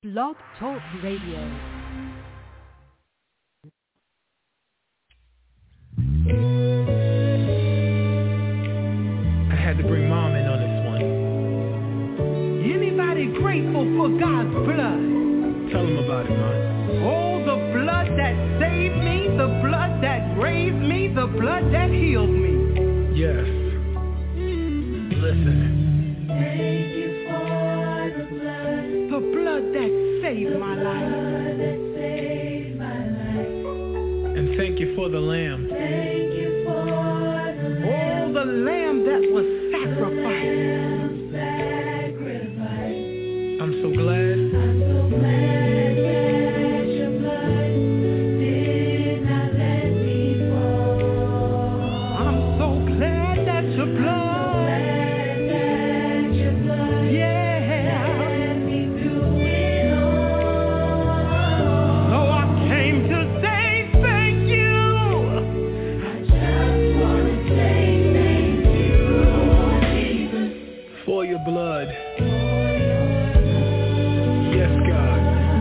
Blog Talk Radio. I had to bring Mom in on this one. Anybody grateful for God's blood? Tell them about it, Mom. Oh, the blood that saved me, the blood that raised me, the blood that healed me. Yes. Listen. Thank you for the blood. The blood that saved my life. And thank you for the Lamb. Thank you for the Lamb. Oh, the Lamb that was sacrificed. I'm so glad. I'm so glad that your blood did not let me fall. I'm so glad that your blood. Blood. Yes, God.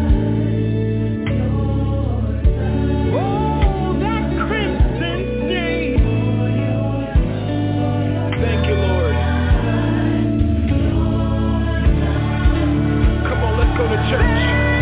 Oh, that crimson stain. Thank you, Lord. Come on, let's go to church.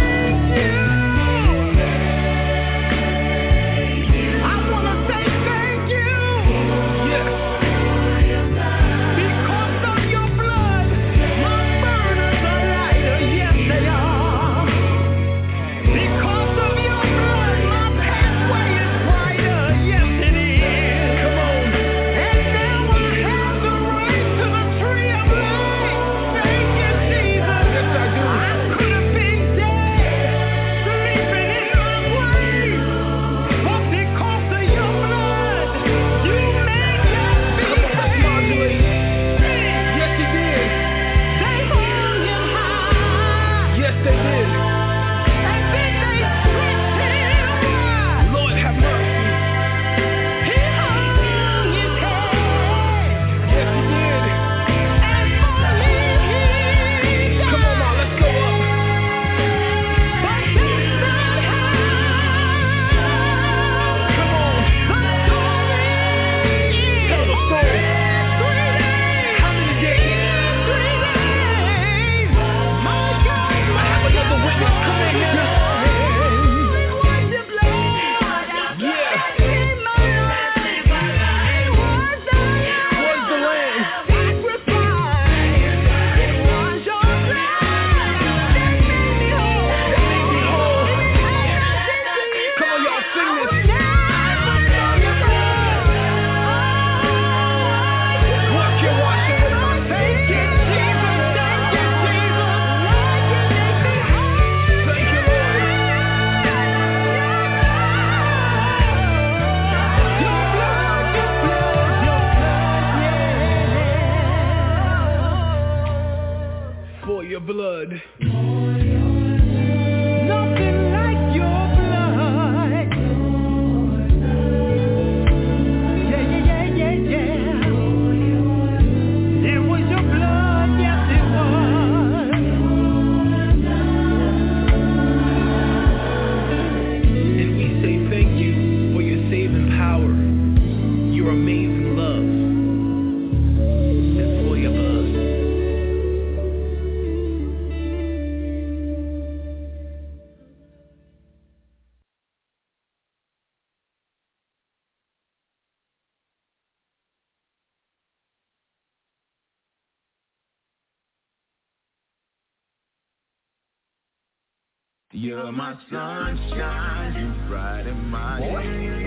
You're my sunshine, you brighten my day.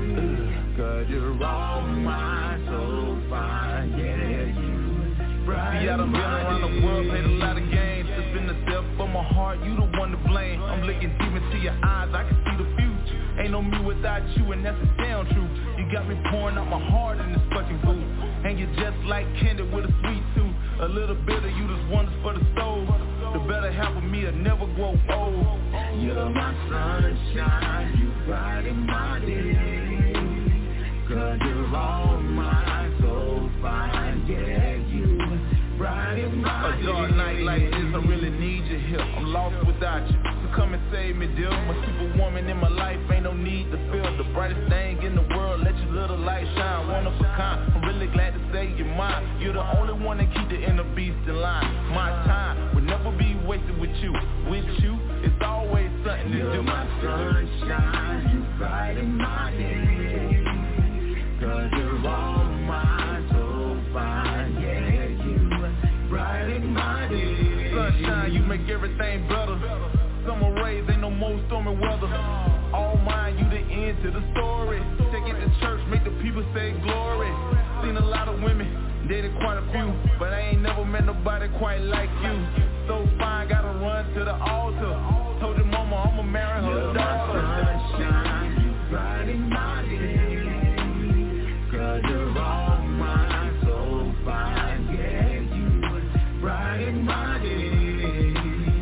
'Cause you're all mine, so fine, yeah, you brighten. See, I done been around the world, played a lot of games. It's been the depth of my heart, you the one to blame. I'm looking deep into your eyes, I can see the future. Ain't no me without you, and that's the damn truth. You got me pouring out my heart in this fucking booth. And you're just like candy with a sweet tooth. A little bit of you just wonders for the soul. The better half of me will never grow old. You're my sunshine, you brighten my day. 'Cause you're all mine, so fine, yeah, you brighten my day. A dark night like this, I really need your help. I'm lost without you. So come and save me, dear. My superwoman in my life, ain't no need to feel. The brightest thing in the world, let your little light shine. One of a kind, I'm really glad to say you're mine. You're the only one that keep the inner beast in line. My time will never be wasted with you. With you, it's always something to do. You're my sunshine, you brighten my day. 'Cause you're all mine, so fine, yeah, you brighten my day. Sunshine, you make everything better. Summer rays, ain't no more stormy weather. All mine, you the end to the story. Take it to church, make the people say glory. Seen a lot of women, dated quite a few, but I ain't never met nobody quite like you. So fine, gotta run to the altar. Told your mama I'ma marry her daughter. Sunshine, you brighten my day. 'Cause you're all mine, so fine, yeah, you brighten my day.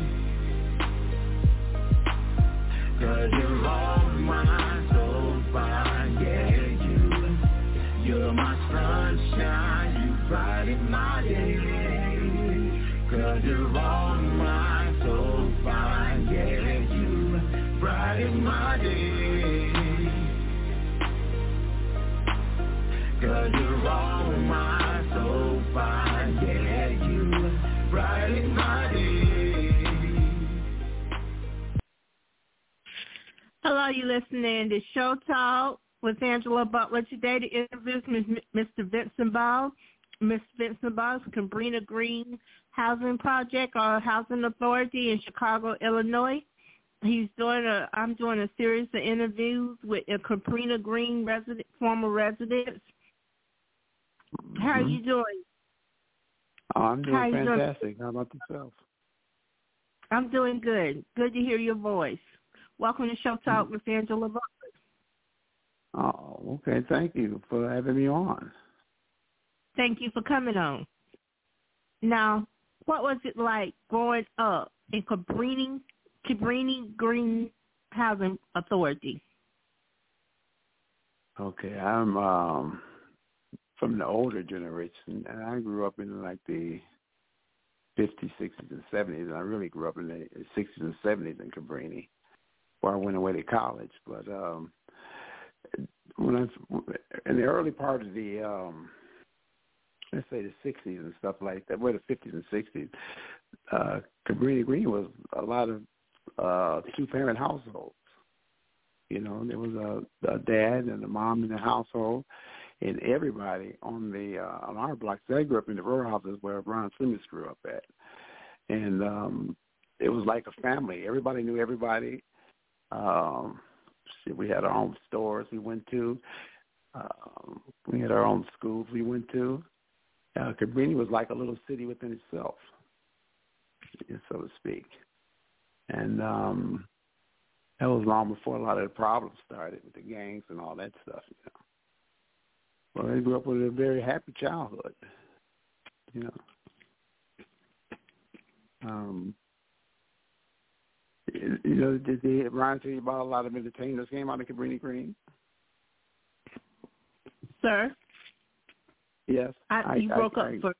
'Cause you're all mine, so fine, yeah, you're my sunshine, you brighten my day. 'Cause you're all mine, so fine, yeah, you brighten my day. 'Cause you're all mine, so fine, yeah, you brighten my day. Hello, you listening to Show Talk with Angela Butler. Today, the interview is Mr. Vincent Ball. Mr. Vincent Ball is Cabrini Green Housing Project or Housing Authority in Chicago, Illinois. I'm doing a series of interviews with Cabrini Green former residents. Mm-hmm. How are you doing? Oh, I'm doing fantastic. How about yourself? I'm doing good. Good to hear your voice. Welcome to Show Talk with Angela Butler. Oh, okay. Thank you for having me on. Thank you for coming on. Now, what was it like growing up in Cabrini Green Housing Authority? Okay, I'm from the older generation, and I grew up in like the 50s, 60s, and 70s, and I really grew up in the 60s and 70s in Cabrini, where I went away to college. But in the early part of the let's say the 60s and stuff like that, where the 50s and 60s, Cabrini Green was a lot of two-parent households. You know, there was a dad and a mom in the household, and everybody on our block. I grew up in the row houses where Ron Simmons grew up at, and it was like a family. Everybody knew everybody. We had our own stores we went to. We had our own schools we went to. Cabrini was like a little city within itself, so to speak. And that was long before a lot of the problems started with the gangs and all that stuff, you know. Well, I grew up with a very happy childhood, you know. You know, did Ryan tell you about a lot of entertainers came out of Cabrini Green? Sir? Yes. You broke up for...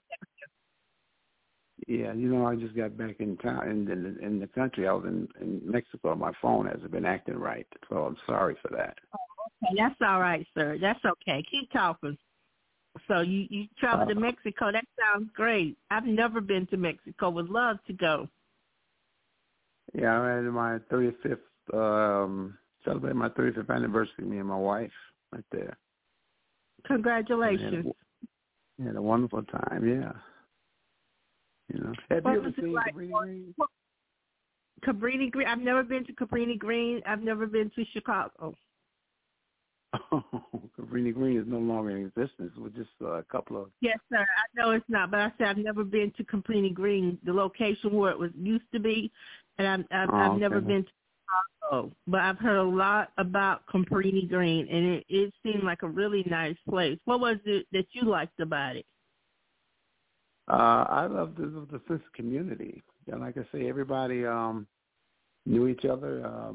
Yeah, you know, I just got back in town in the country. I was in Mexico. My phone hasn't been acting right, so I'm sorry for that. Okay, that's all right, sir. That's okay. Keep talking. So you traveled to Mexico. That sounds great. I've never been to Mexico. Would love to go. Yeah, I had my 35th, celebrated my 35th anniversary, me and my wife, right there. Congratulations. Had a wonderful time, yeah. You know, have you ever seen Cabrini Green? Cabrini Green. I've never been to Cabrini Green. I've never been to Chicago. Oh, Cabrini Green is no longer in existence. With just a couple of... Yes, sir. I know it's not, but I said I've never been to Cabrini Green, the location where it was used to be, and I've never been to Chicago. But I've heard a lot about Cabrini Green, and it seemed like a really nice place. What was it that you liked about it? I loved the sense of community. You know, like I say, everybody knew each other.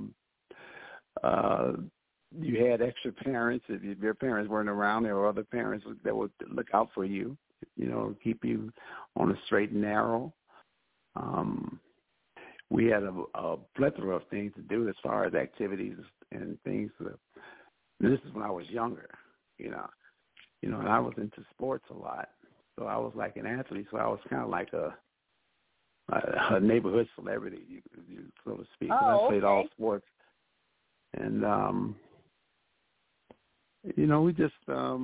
You had extra parents. If your parents weren't around, there were other parents that would look out for you, you know, keep you on the straight and narrow. we had a plethora of things to do as far as activities and things. This is when I was younger, and I was into sports a lot. So I was like an athlete. So I was kind of like a neighborhood celebrity, you so to speak. Oh, I played all sports, and we just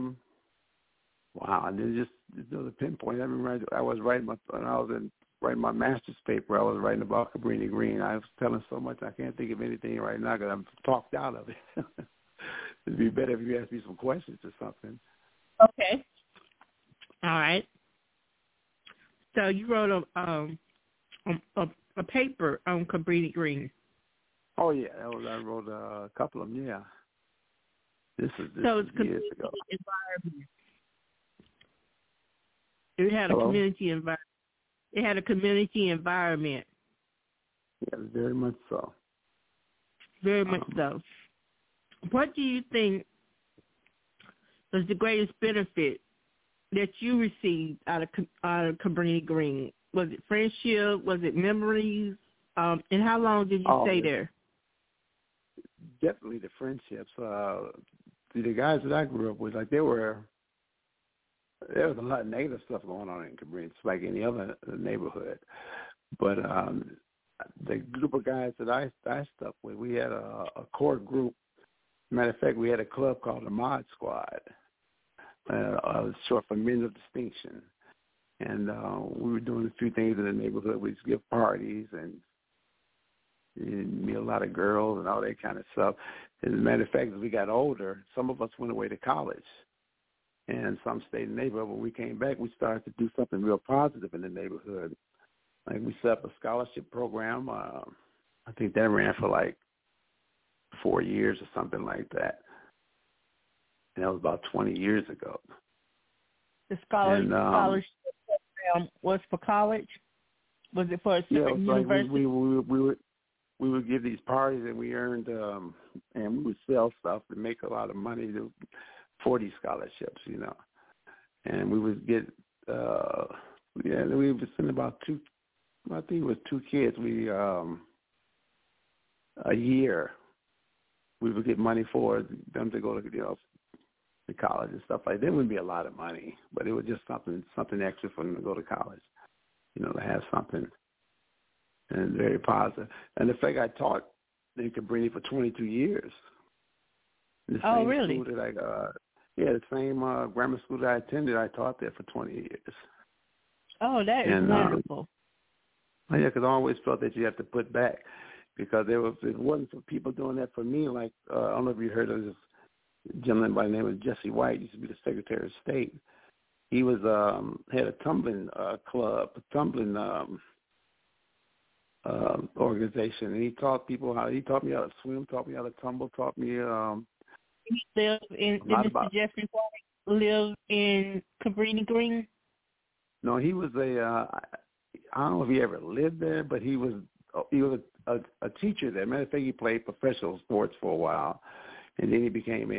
wow. And then just the pinpoint. I remember I was writing writing my master's paper. I was writing about Cabrini Green. I was telling so much I can't think of anything right now because I'm talked out of it. It'd be better if you asked me some questions or something. Okay. All right. So you wrote a paper on Cabrini Green. Oh yeah, I wrote a couple of them. Yeah. This is years ago. Environment. It had Hello? a community environment. It had a community environment. Yeah, very much so. Very much so. What do you think was the greatest benefit that you received out of Cabrini Green? Was it friendship? Was it memories? And how long did you stay there? Definitely the friendships. The guys that I grew up with, like there was a lot of negative stuff going on in Cabrini. It's like any other neighborhood. But the group of guys that I stuck with, we had a core group. Matter of fact, we had a club called the Mod Squad, short for Men of Distinction. And we were doing a few things in the neighborhood. We'd give parties and meet a lot of girls and all that kind of stuff. As a matter of fact, as we got older, some of us went away to college, and some stayed in the neighborhood. When we came back, we started to do something real positive in the neighborhood. Like we set up a scholarship program. I think that ran for like 4 years or something like that. And that was about 20 years ago. The scholarship program was for college? Was it for a certain university? We would give these parties, and we earned, and we would sell stuff and make a lot of money for these scholarships, And we would get, we would send about two kids. A year, we would get money for them to go to, to college and stuff like that. It wouldn't be a lot of money, but it was just something extra for them to go to college, to have something. And very positive. And the fact I taught in Cabrini for 22 years. Oh, really? School that the same grammar school that I attended, I taught there for 20 years. Oh, that is wonderful. Yeah, because I always felt that you have to put back, because it wasn't for people doing that for me. Like, I don't know if you heard of this gentleman by the name of Jesse White, used to be the Secretary of State. He was had a tumbling club, a tumbling organization, and he taught me how to swim, taught me how to tumble, taught me. He lived in Mr. Jeffrey White lived in Cabrini Green? No, he was I don't know if he ever lived there, but he was a teacher there. Matter of fact, he played professional sports for a while, and then he became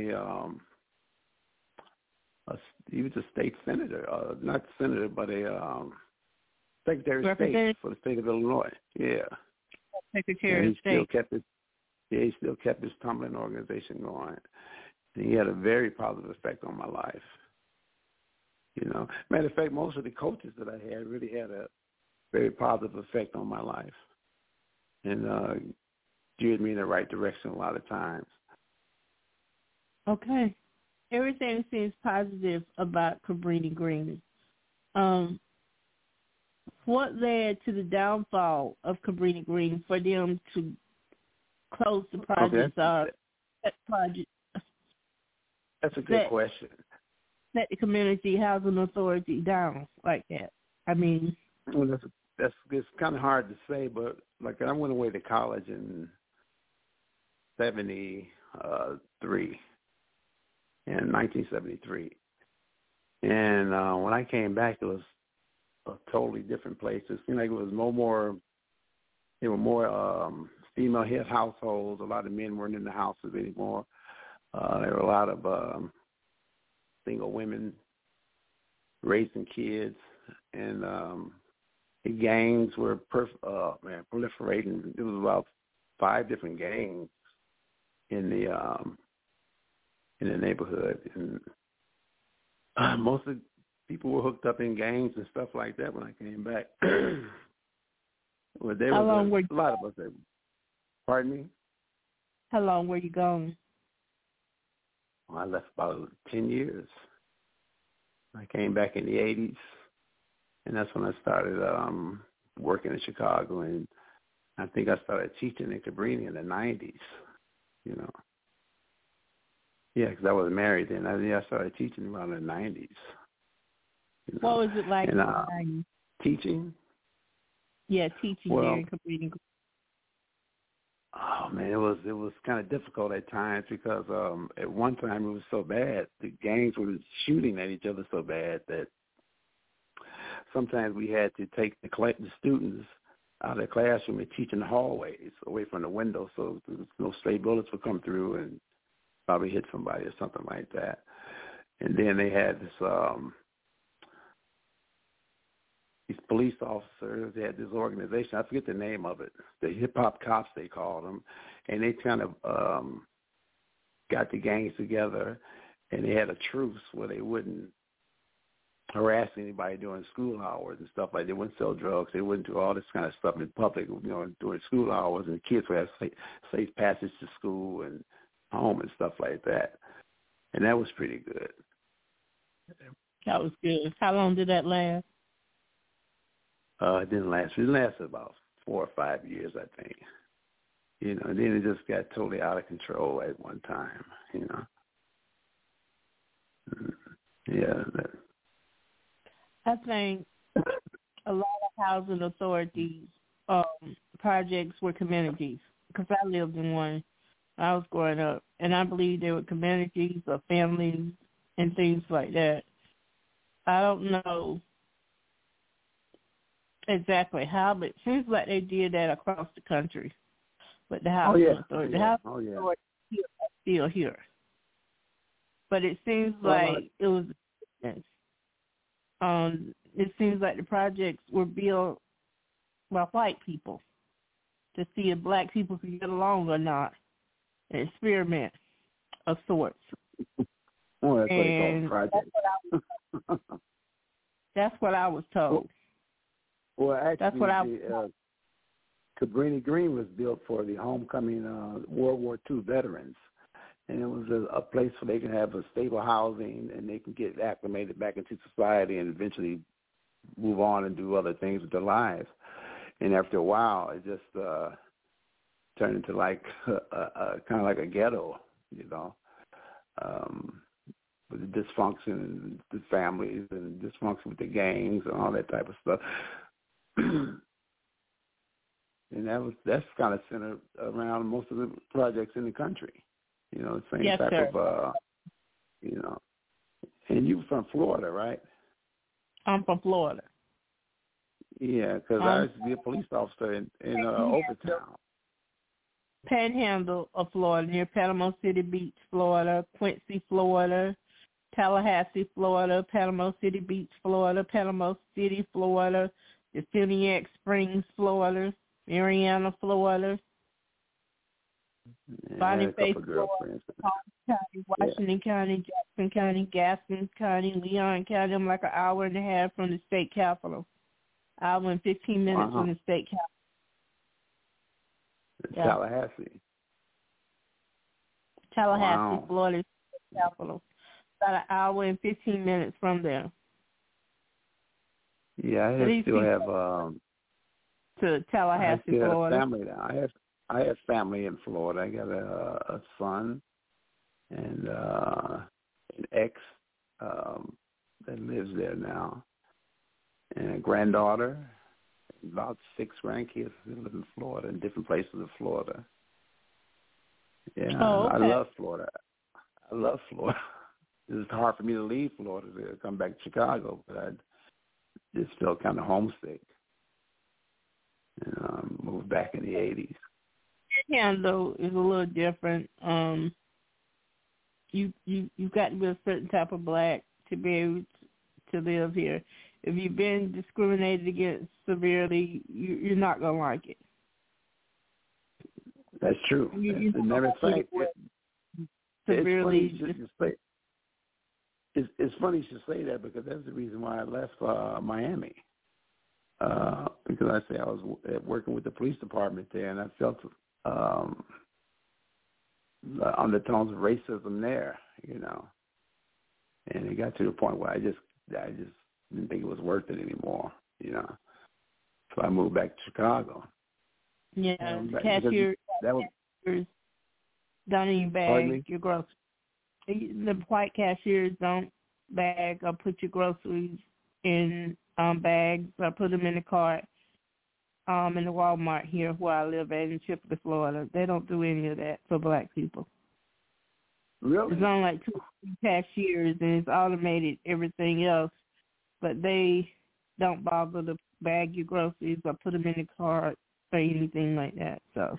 he was a state senator, not senator, but a Secretary of State for the state of Illinois. Yeah. Secretary of State. He still kept his tumbling organization going. And he had a very positive effect on my life. Matter of fact, most of the coaches that I had really had a very positive effect on my life, and steered me in the right direction a lot of times. Okay. Everything seems positive about Cabrini Green. What led to the downfall of Cabrini Green for them to close the project? That project. That's a good question. Set the Community Housing Authority down like that. I mean, well, it's kind of hard to say, but like I went away to college in 1973, and when I came back, it was a totally different place. It seemed like it was there were more female head households. A lot of men weren't in the houses anymore. There were a lot of single women raising kids, and the gangs were proliferating. There was about 5 different gangs in the neighborhood, and most of the people were hooked up in gangs and stuff like that when I came back. Well, there was a lot of us there. Pardon me? How long were you gone? Well, I left about 10 years. I came back in the 80s, and that's when I started working in Chicago, and I think I started teaching in Cabrini in the 90s, you know. Yeah, because I was married then. I started teaching around the 90s. You know? What was it like in the 90s? Teaching? Yeah, teaching there in Cabrini. Oh man, it was kind of difficult at times because at one time it was so bad. The gangs were shooting at each other so bad that sometimes we had to take the students out of the classroom and teach in the hallways away from the windows, so no stray bullets would come through and probably hit somebody or something like that. And then they had this these police officers. They had this organization. I forget the name of it. The hip hop cops, they called them, and they kind of got the gangs together, and they had a truce where they wouldn't harass anybody during school hours and stuff like that. They wouldn't sell drugs. They wouldn't do all this kind of stuff in public, you know, during school hours, and the kids would have safe passage to school and home and stuff like that. And that was pretty good. That was good. How long did that last? It didn't last. It lasted about 4 or 5 years, I think. You know, and then it just got totally out of control at one time, you know. Yeah. I think a lot of housing authorities projects were communities, because I lived in one when I was growing up, and I believe they were communities or families and things like that. I don't know exactly how, but it seems like they did that across the country with the housing authority. The housing authority is still here. But it seems like it was it seems like the projects were built by white people to see if black people could get along or not. An experiment of sorts. Well, that's what they call projects. That's what I was told. Well, actually, that's what I was told. Cabrini Green was built for the homecoming World War II veterans. And it was a place where they can have a stable housing and they can get acclimated back into society and eventually move on and do other things with their lives. And after a while, it just turned into like kind of like a ghetto, you know, with the dysfunction in the families and dysfunction with the gangs and all that type of stuff. And that's kind of centered around most of the projects in the country. You know, the same type of, you know. And you from Florida, right? I'm from Florida. Yeah, because I used to be a police officer in Overtown. Panhandle of Florida, near Panama City Beach, Florida, Quincy, Florida, Tallahassee, Florida, Panama City Beach, Florida, Panama City, Florida, Defuniak Springs, Florida, Marianna, Florida, Boniface, Florida, County, Washington County, Jackson County, Gaston County, Leon County. I'm like an hour and a half from the state capitol. Hour and 15 minutes from the state capital. Tallahassee, Florida, state capital. About an hour and 15 minutes from there. Yeah, I still have to Tallahassee, Florida. Family now. I have family in Florida. I got a son and an ex that lives there now, and a granddaughter, about 6 grandkids that live in Florida, in different places of Florida. Yeah, I love Florida. It's hard for me to leave Florida to come back to Chicago, but I just felt kind of homesick. And moved back in the 80s. Panhandle is a little different. You've got to be a certain type of black to be able to live here. if you've been discriminated against severely, you're not gonna like it. That's true. As a matter of fact, it's funny you should say that because that's the reason why I left Miami. Because I was working with the police department there, and I felt the undertones of racism there, and it got to the point where I just didn't think it was worth it anymore, So I moved back to Chicago. Yeah, cashiers don't even bag your groceries. The white cashiers don't bag or put your groceries in bags or put them in the cart. In the Walmart here where I live at in Chipley, Florida, they don't do any of that for black people. Really? There's only like 2 cashiers and it's automated everything else, but they don't bother to bag your groceries or put them in the cart or anything like that. So,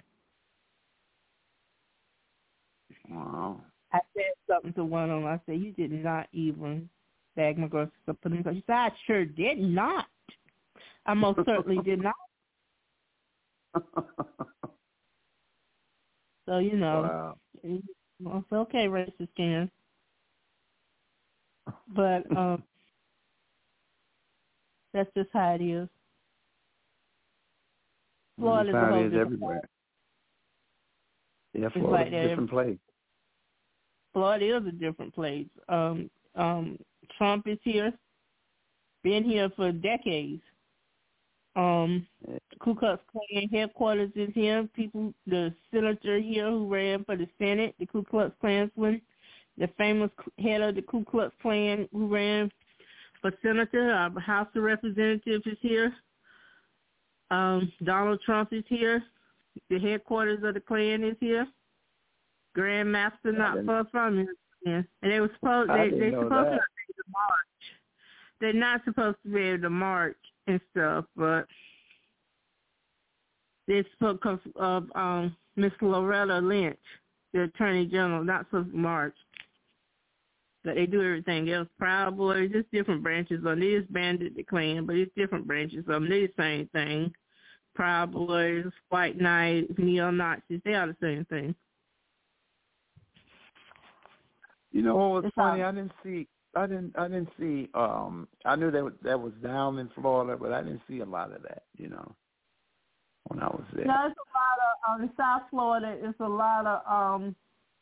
wow. I said something to one of them. I said, "You did not even bag my groceries or put them in the cart." She said, "I sure did not. I most certainly did not." So, wow. It's okay, racist can. But that's just how it is. Florida's how it is everywhere. Yeah, Florida's a different place. Florida is a different place. Trump is here, been here for decades. Ku Klux Klan headquarters is here. The senator here who ran for the Senate, the Ku Klux Klansman, the famous head of the Ku Klux Klan who ran for senator, our House of Representatives is here. Donald Trump is here. The headquarters of the Klan is here. Grand Master not far from here. And they were supposed they're supposed to be able to march. They're not supposed to be able to march and stuff, but they spoke of Miss Loretta Lynch, the Attorney General, not supposed to march. But they do everything else. Proud Boys, just different branches on this bandit the Klan, but it's different branches on this same thing. Proud Boys, White Knights, neo-Nazis, they are the same thing. You know what was funny? I didn't see. I knew that was down in Florida, but I didn't see a lot of that. When I was there. No, it's a lot of in South Florida. It's a lot of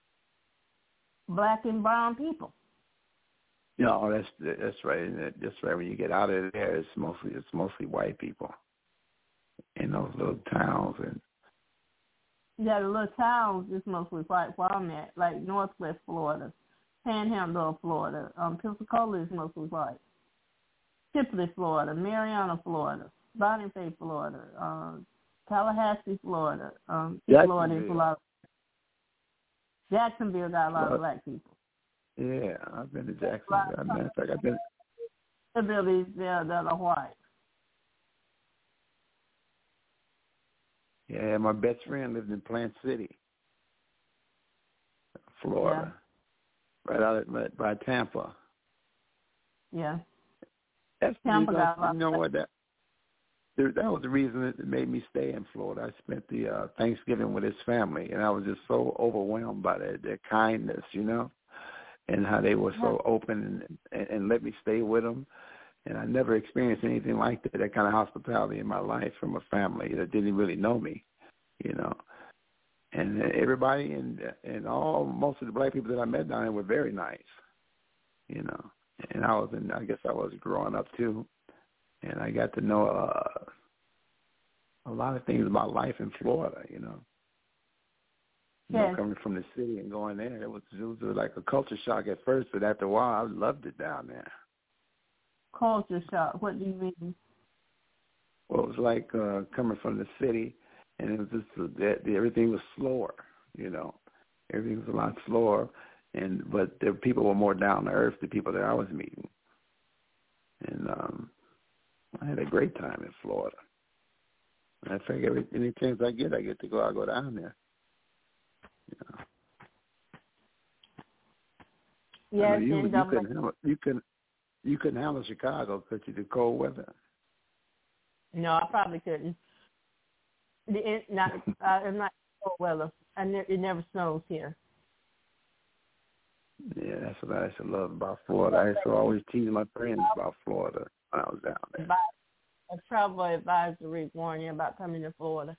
black and brown people. No, that's right. That's right. When you get out of there, it's mostly white people in those little towns and. Yeah, the little towns is mostly white. Where I'm at, like Northwest Florida. Panhandle of Florida. Pensacola is mostly white. Chipley, Florida. Mariana, Florida. Bonifay, Florida. Tallahassee, Florida. Florida is a lot. Jacksonville got a lot of black people. Yeah, I've been to Jacksonville. As a matter of fact, I've been. Jacksonville is there that are white. Yeah, my best friend lived in Plant City, Florida. Yeah. Right out by Tampa. Yeah. That's Tampa got a lot. You know what? That was the reason that made me stay in Florida. I spent the Thanksgiving with his family, and I was just so overwhelmed by their kindness, and how they were so open and let me stay with them. And I never experienced anything like that kind of hospitality in my life from a family that didn't really know me, And everybody and most of the black people that I met down there were very nice, And I guess I was growing up too, and I got to know a lot of things about life in Florida, Yes. Coming from the city and going there, it was like a culture shock at first, but after a while, I loved it down there. Culture shock? What do you mean? Well, it was like coming from the city. And it was just everything was slower, Everything was a lot slower, but the people were more down to earth. The people that I was meeting, and I had a great time in Florida. I think any chance I get to go. I'll go down there. Yes, you couldn't You couldn't handle Chicago, could you? The cold weather. No, I probably couldn't. I'm not cold weather. It never snows here. Yeah, that's what I used to love about Florida. I used to always tease my friends about Florida when I was down there. A travel advisory warning you about coming to Florida.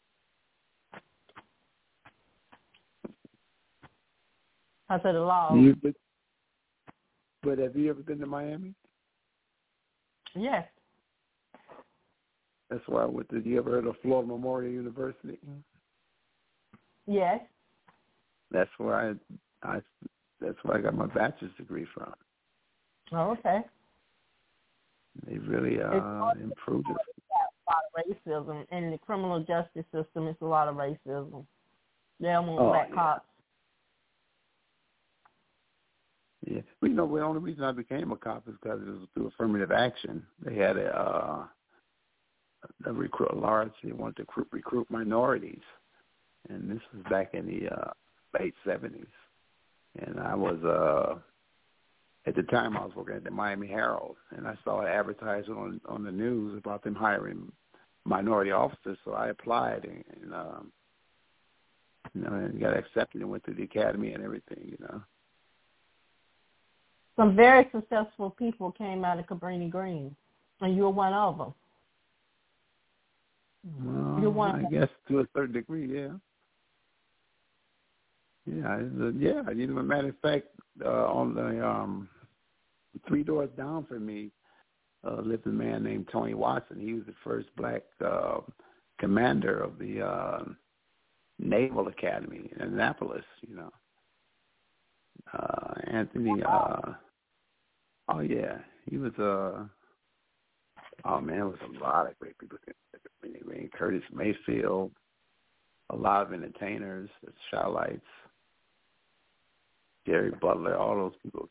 I said the law. But have you ever been to Miami? Yes. That's why I went to. You ever heard of Florida Memorial University? Yes. That's where that's where I got my bachelor's degree from. Oh, okay. They really improved it. A lot of racism in the criminal justice system. It's a lot of racism. They don't want black cops. Yeah, well, the only reason I became a cop is because it was through affirmative action. They had a recruit large. They wanted to recruit minorities, and this was back in the late 70s. And I was at the time I was working at the Miami Herald, and I saw an advertisement on the news about them hiring minority officers. So I applied, and got accepted and went through the academy and everything. Some very successful people came out of Cabrini Green, and you were one of them. Well, I guess to a certain degree, yeah. Yeah. As a matter of fact, on the 3 doors down from me lived a man named Tony Watson. He was the first black commander of the Naval Academy in Annapolis. Anthony. He was it was a lot of great people. Curtis Mayfield, a lot of entertainers, the Shylights, Gary Butler, all those people,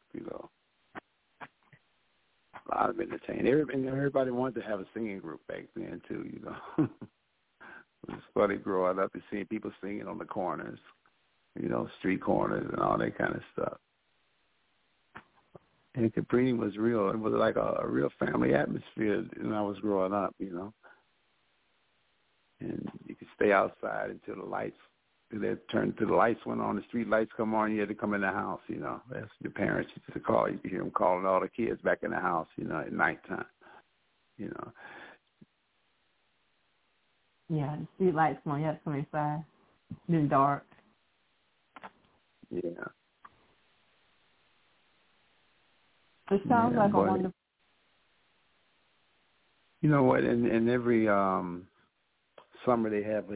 a lot of entertainers. Everybody wanted to have a singing group back then too. It was funny growing up and seeing people singing on the corners, street corners and all that kind of stuff. And Cabrini was real. It was like a real family atmosphere when I was growing up, And you could stay outside until the lights went on, the street lights come on, you had to come in the house, That's your parents used to call. You could hear them calling all the kids back in the house, at nighttime, Yeah, the street lights come on, you have to come inside. It's dark. Yeah. It sounds like a wonderful. You know what? In every summer they have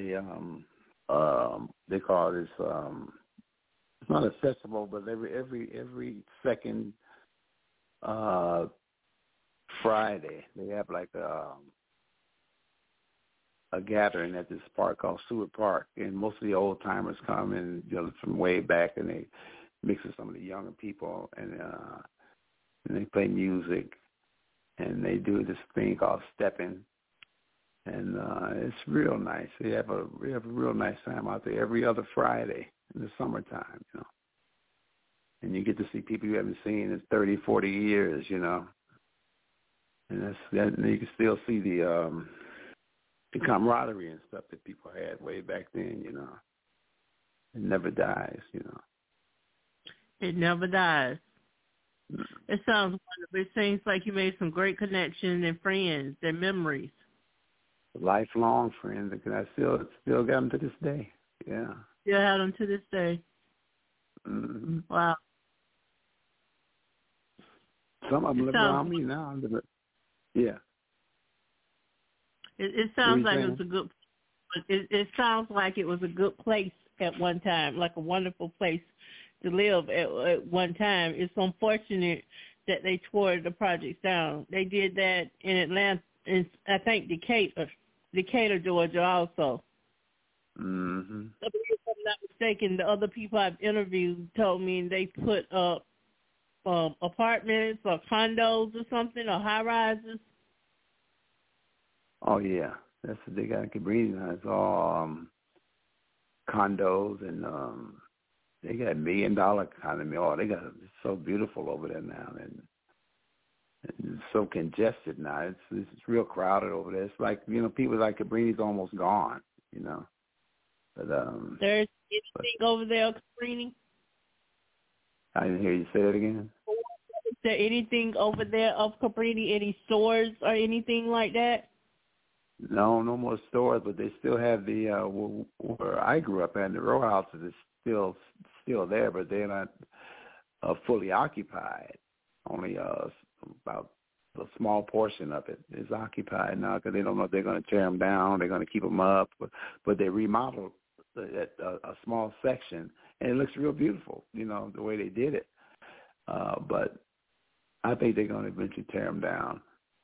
they call this it's not a festival, but every second Friday they have like a gathering at this park called Seward Park, and most of the old timers come and from way back, and they mix with some of the younger people, and they play music, and they do this thing called stepping, and it's real nice. We have a real nice time out there every other Friday in the summertime, And you get to see people you haven't seen in 30, 40 years, And and you can still see the camaraderie and stuff that people had way back then, It never dies, It never dies. It sounds wonderful. It seems like you made some great connections and friends and memories. Lifelong friends, and I still got them to this day. Yeah. Still have them to this day. Mm-hmm. Wow. Some of them live around me now. Yeah. It sounds like it was a good. It sounds like it was a good place at one time, like a wonderful place to live at one time. It's unfortunate that they tore the projects down. They did that in Atlanta, in I think Decatur, Georgia, also. Mm-hmm. If I'm not mistaken, the other people I've interviewed told me they put up apartments or condos or something, or high rises. Oh yeah, that's what they got in Cabrini. It's all condos, and they got $1 million condominium. Oh, it's so beautiful over there now, and It's so congested now. It's real crowded over there. It's like, people like Cabrini's almost gone, But there's anything over there, Cabrini? I didn't hear you say that again. Is there anything over there of Cabrini? Any stores or anything like that? No more stores, but they still have the where I grew up at, the row houses is still there, but they're not fully occupied. Only about a small portion of it is occupied now because they don't know if they're going to tear them down, they're going to keep them up, but they remodeled a small section, and it looks real beautiful, the way they did it. But I think they're going to eventually tear them down,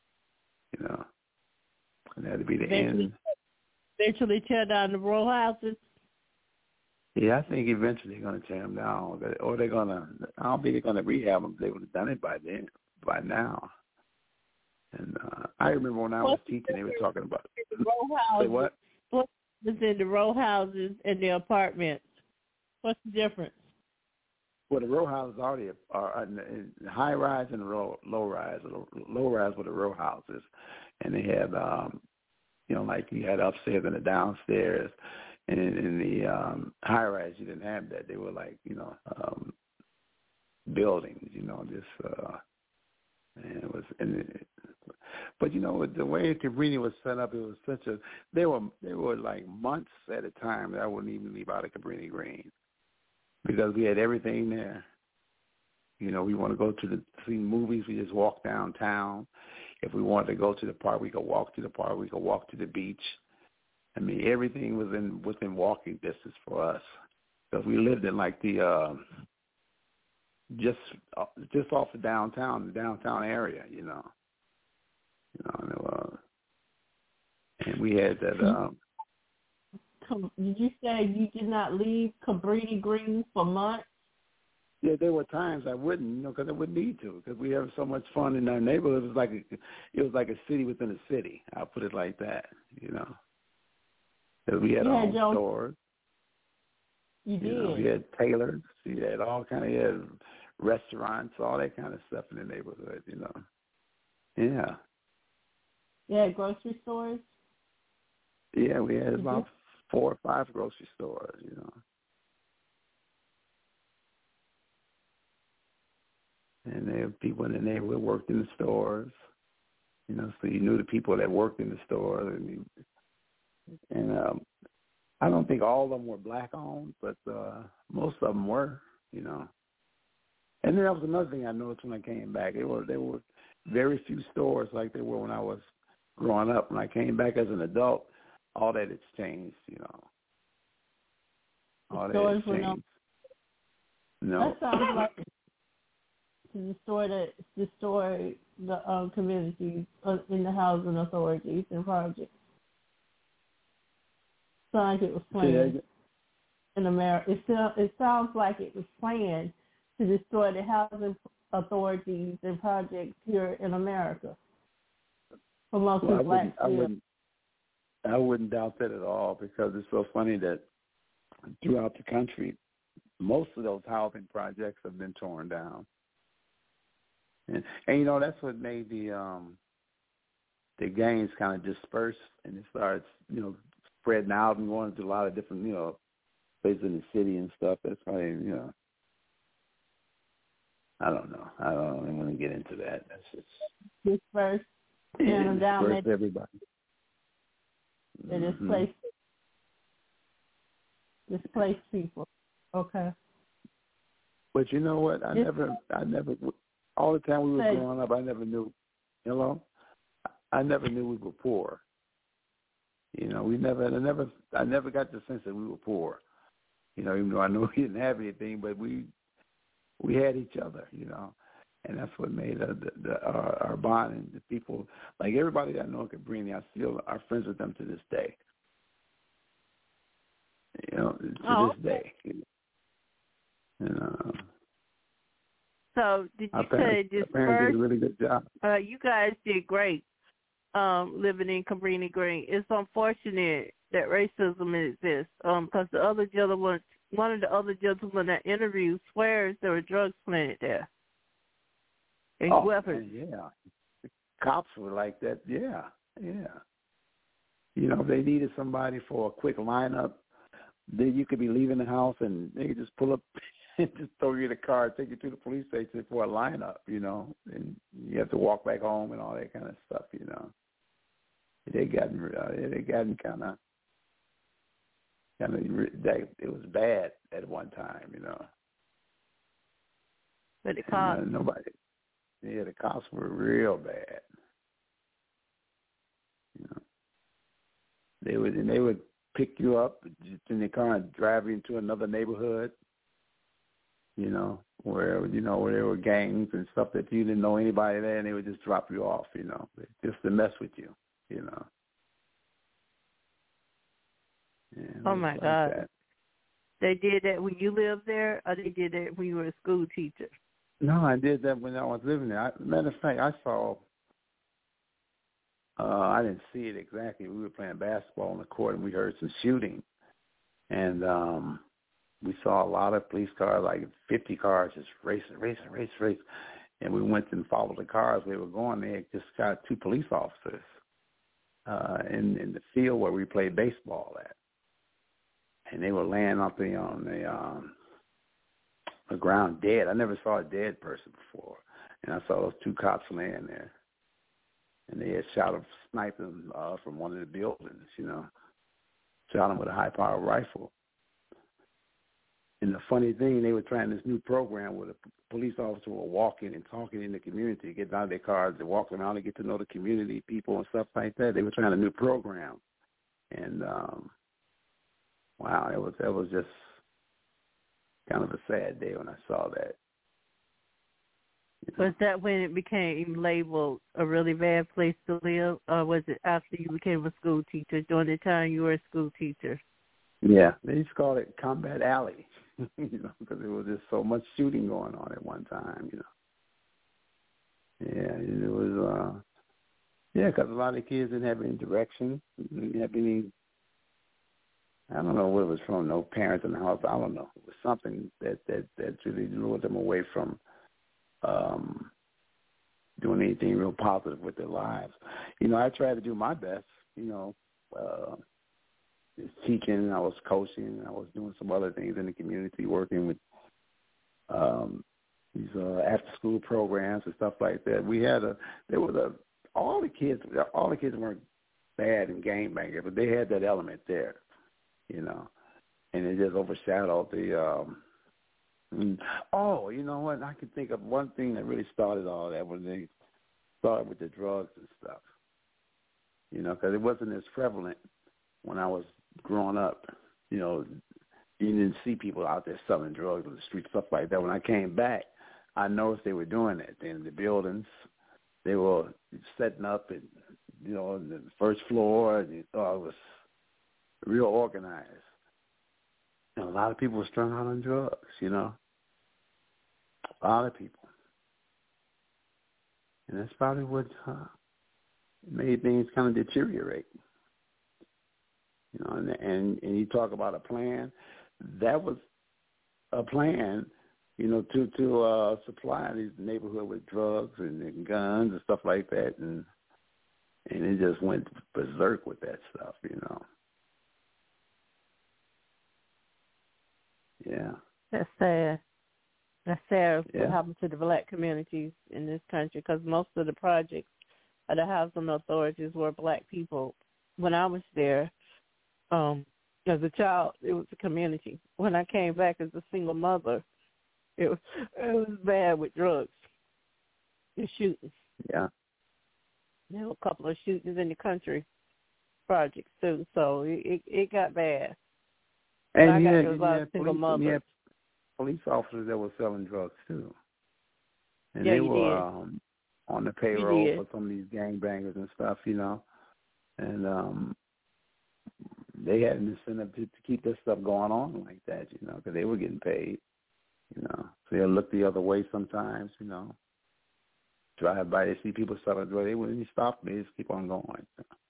and that'll be the end. Eventually tear down the row houses? Yeah, I think eventually they're going to tear them down, or they're going to. I don't think they're going to rehab them. They would have done it by now. And I remember when I was teaching, they were talking about the row houses. Say what? What is in the row houses and the apartments? What's the difference? Well, the row houses already are in the high rise and the low rise. Low rise were the row houses, and they had, like you had upstairs and the downstairs. And in the high rise, you didn't have that. They were like, buildings, and it was. But the way Cabrini was set up, it was such a. They were like months at a time that I wouldn't even leave out of Cabrini Green, because we had everything there. We want to go to see movies, we just walk downtown. If we wanted to go to the park, we could walk to the park. We could walk to the beach. I mean, everything was within walking distance for us, because we lived in like the just off the downtown area, and we had that. Did you say you did not leave Cabrini Green for months? Yeah, there were times I wouldn't, because I wouldn't need to, because we have so much fun in our neighborhood. It was like a city within a city. I'll put it like that, Because we had our own stores. You did. We had tailors. We had all kind of restaurants, all that kind of stuff in the neighborhood. Yeah. You had grocery stores? Yeah, we had about 4 or 5 grocery stores. And there were people in the neighborhood worked in the stores. So you knew the people that worked in the stores, and I don't think all of them were black-owned, but most of them were, And then that was another thing I noticed when I came back. There were very few stores like there were when I was growing up. When I came back as an adult, all that has changed, All that has changed. No. That sounds like to destroy the communities in the housing authorities and projects. Sounds like it was planned in America. It sounds like it was planned to destroy the housing authorities and projects here in America. I wouldn't doubt that at all, because it's so funny that throughout the country, most of those housing projects have been torn down. And that's what made the gangs kind of disperse, and it starts, spreading out and going to a lot of different, places in the city and stuff. That's why, I don't know. I don't even want to get into that. That's just disperse and disperse everybody. And displace people. Okay. But you know what? I never. All the time we were growing up, I never knew. I never knew we were poor. I never got the sense that we were poor. Even though I knew we didn't have anything, but we had each other. And that's what made our bond. And the people, like everybody that I know in Cabrini, I still are friends with them to this day. This day. So did you say disperse? Our parents did a really good job. You guys did great living in Cabrini Green. It's unfortunate that racism exists because the other gentleman, one of the other gentlemen that interviewed, swears there were drugs planted there. and weapons. Man, yeah. The cops were like that. Yeah. You know, if they needed somebody for a quick lineup, then you could be leaving the house and they could just pull up and just throw you in the car and take you to the police station for a lineup, you know, and you have to walk back home and all that kind of stuff, you know. They gotten kind of it was bad at one time, you know. But the cops, the cops were real bad. You know, they would pick you up in the car and drive you into another neighborhood, you know, where there were gangs and stuff that you didn't know anybody there, and they would just drop you off, you know, just to mess with you, you know. Yeah, oh my like God. that. They did that when you lived there, or they did that when you were a school teacher? No, I did that when I was living there. Matter of fact, I saw. I didn't see it exactly. We were playing basketball on the court, and we heard some shooting, and we saw a lot of police cars, like 50 cars, just racing. And we went and followed the cars. We were going. They had just got 2 police officers in the field where we played baseball at, and they were laying up on the ground dead. I never saw a dead person before, and I saw those 2 cops laying there. And they had sniped them from one of the buildings, you know, shot them with a high-powered rifle. And the funny thing, they were trying this new program where the police officers were walking and talking in the community, getting out of their cars and walking around to get to know the community, people and stuff like that. They were trying a new program. And, wow, that was just kind of a sad day when I saw that. Was that when it became labeled a really bad place to live, or was it after you became a school teacher, during the time you were a school teacher? Yeah, they used to call it Combat Alley, you know, because there was just so much shooting going on at one time, you know. Yeah, it was, because a lot of kids didn't have any direction, didn't have any, I don't know what it was from, no parents in the house, I don't know. It was something that really lured them away from doing anything real positive with their lives. You know, I tried to do my best, you know, teaching, I was coaching, I was doing some other things in the community, working with these after-school programs and stuff like that. All the kids weren't bad and gangbangers, but they had that element there, you know, and it just overshadowed the you know what? I can think of one thing that really started all that when they started with the drugs and stuff. You know, because it wasn't as prevalent when I was growing up. You know, you didn't see people out there selling drugs on the street, stuff like that. When I came back, I noticed they were doing it. In the buildings, they were setting up, and you know, on the first floor, and it was real organized. And a lot of people were strung out on drugs, you know. A lot of people. And that's probably what made things kind of deteriorate. You know, and you talk about a plan. That was a plan, you know, to supply these neighborhood with drugs and guns and stuff like that, and it just went berserk with that stuff, you know. Yeah. That's sad. That's sad Yeah. what happened to the black communities in this country, because most of the projects of the housing authorities were black people. When I was there, as a child, it was a community. When I came back as a single mother, it was bad with drugs and shooting. Yeah. There were a couple of shootings in the country projects too, so it got bad. And there was a lot of single mothers. You had police officers that were selling drugs too, and yeah, they were on the payroll for some of these gangbangers and stuff, you know, and they had an incentive to keep this stuff going on like that, you know, because they were getting paid, you know. So they'll look the other way sometimes, you know. Drive by, they see people selling drugs, they wouldn't even stop, they just keep on going.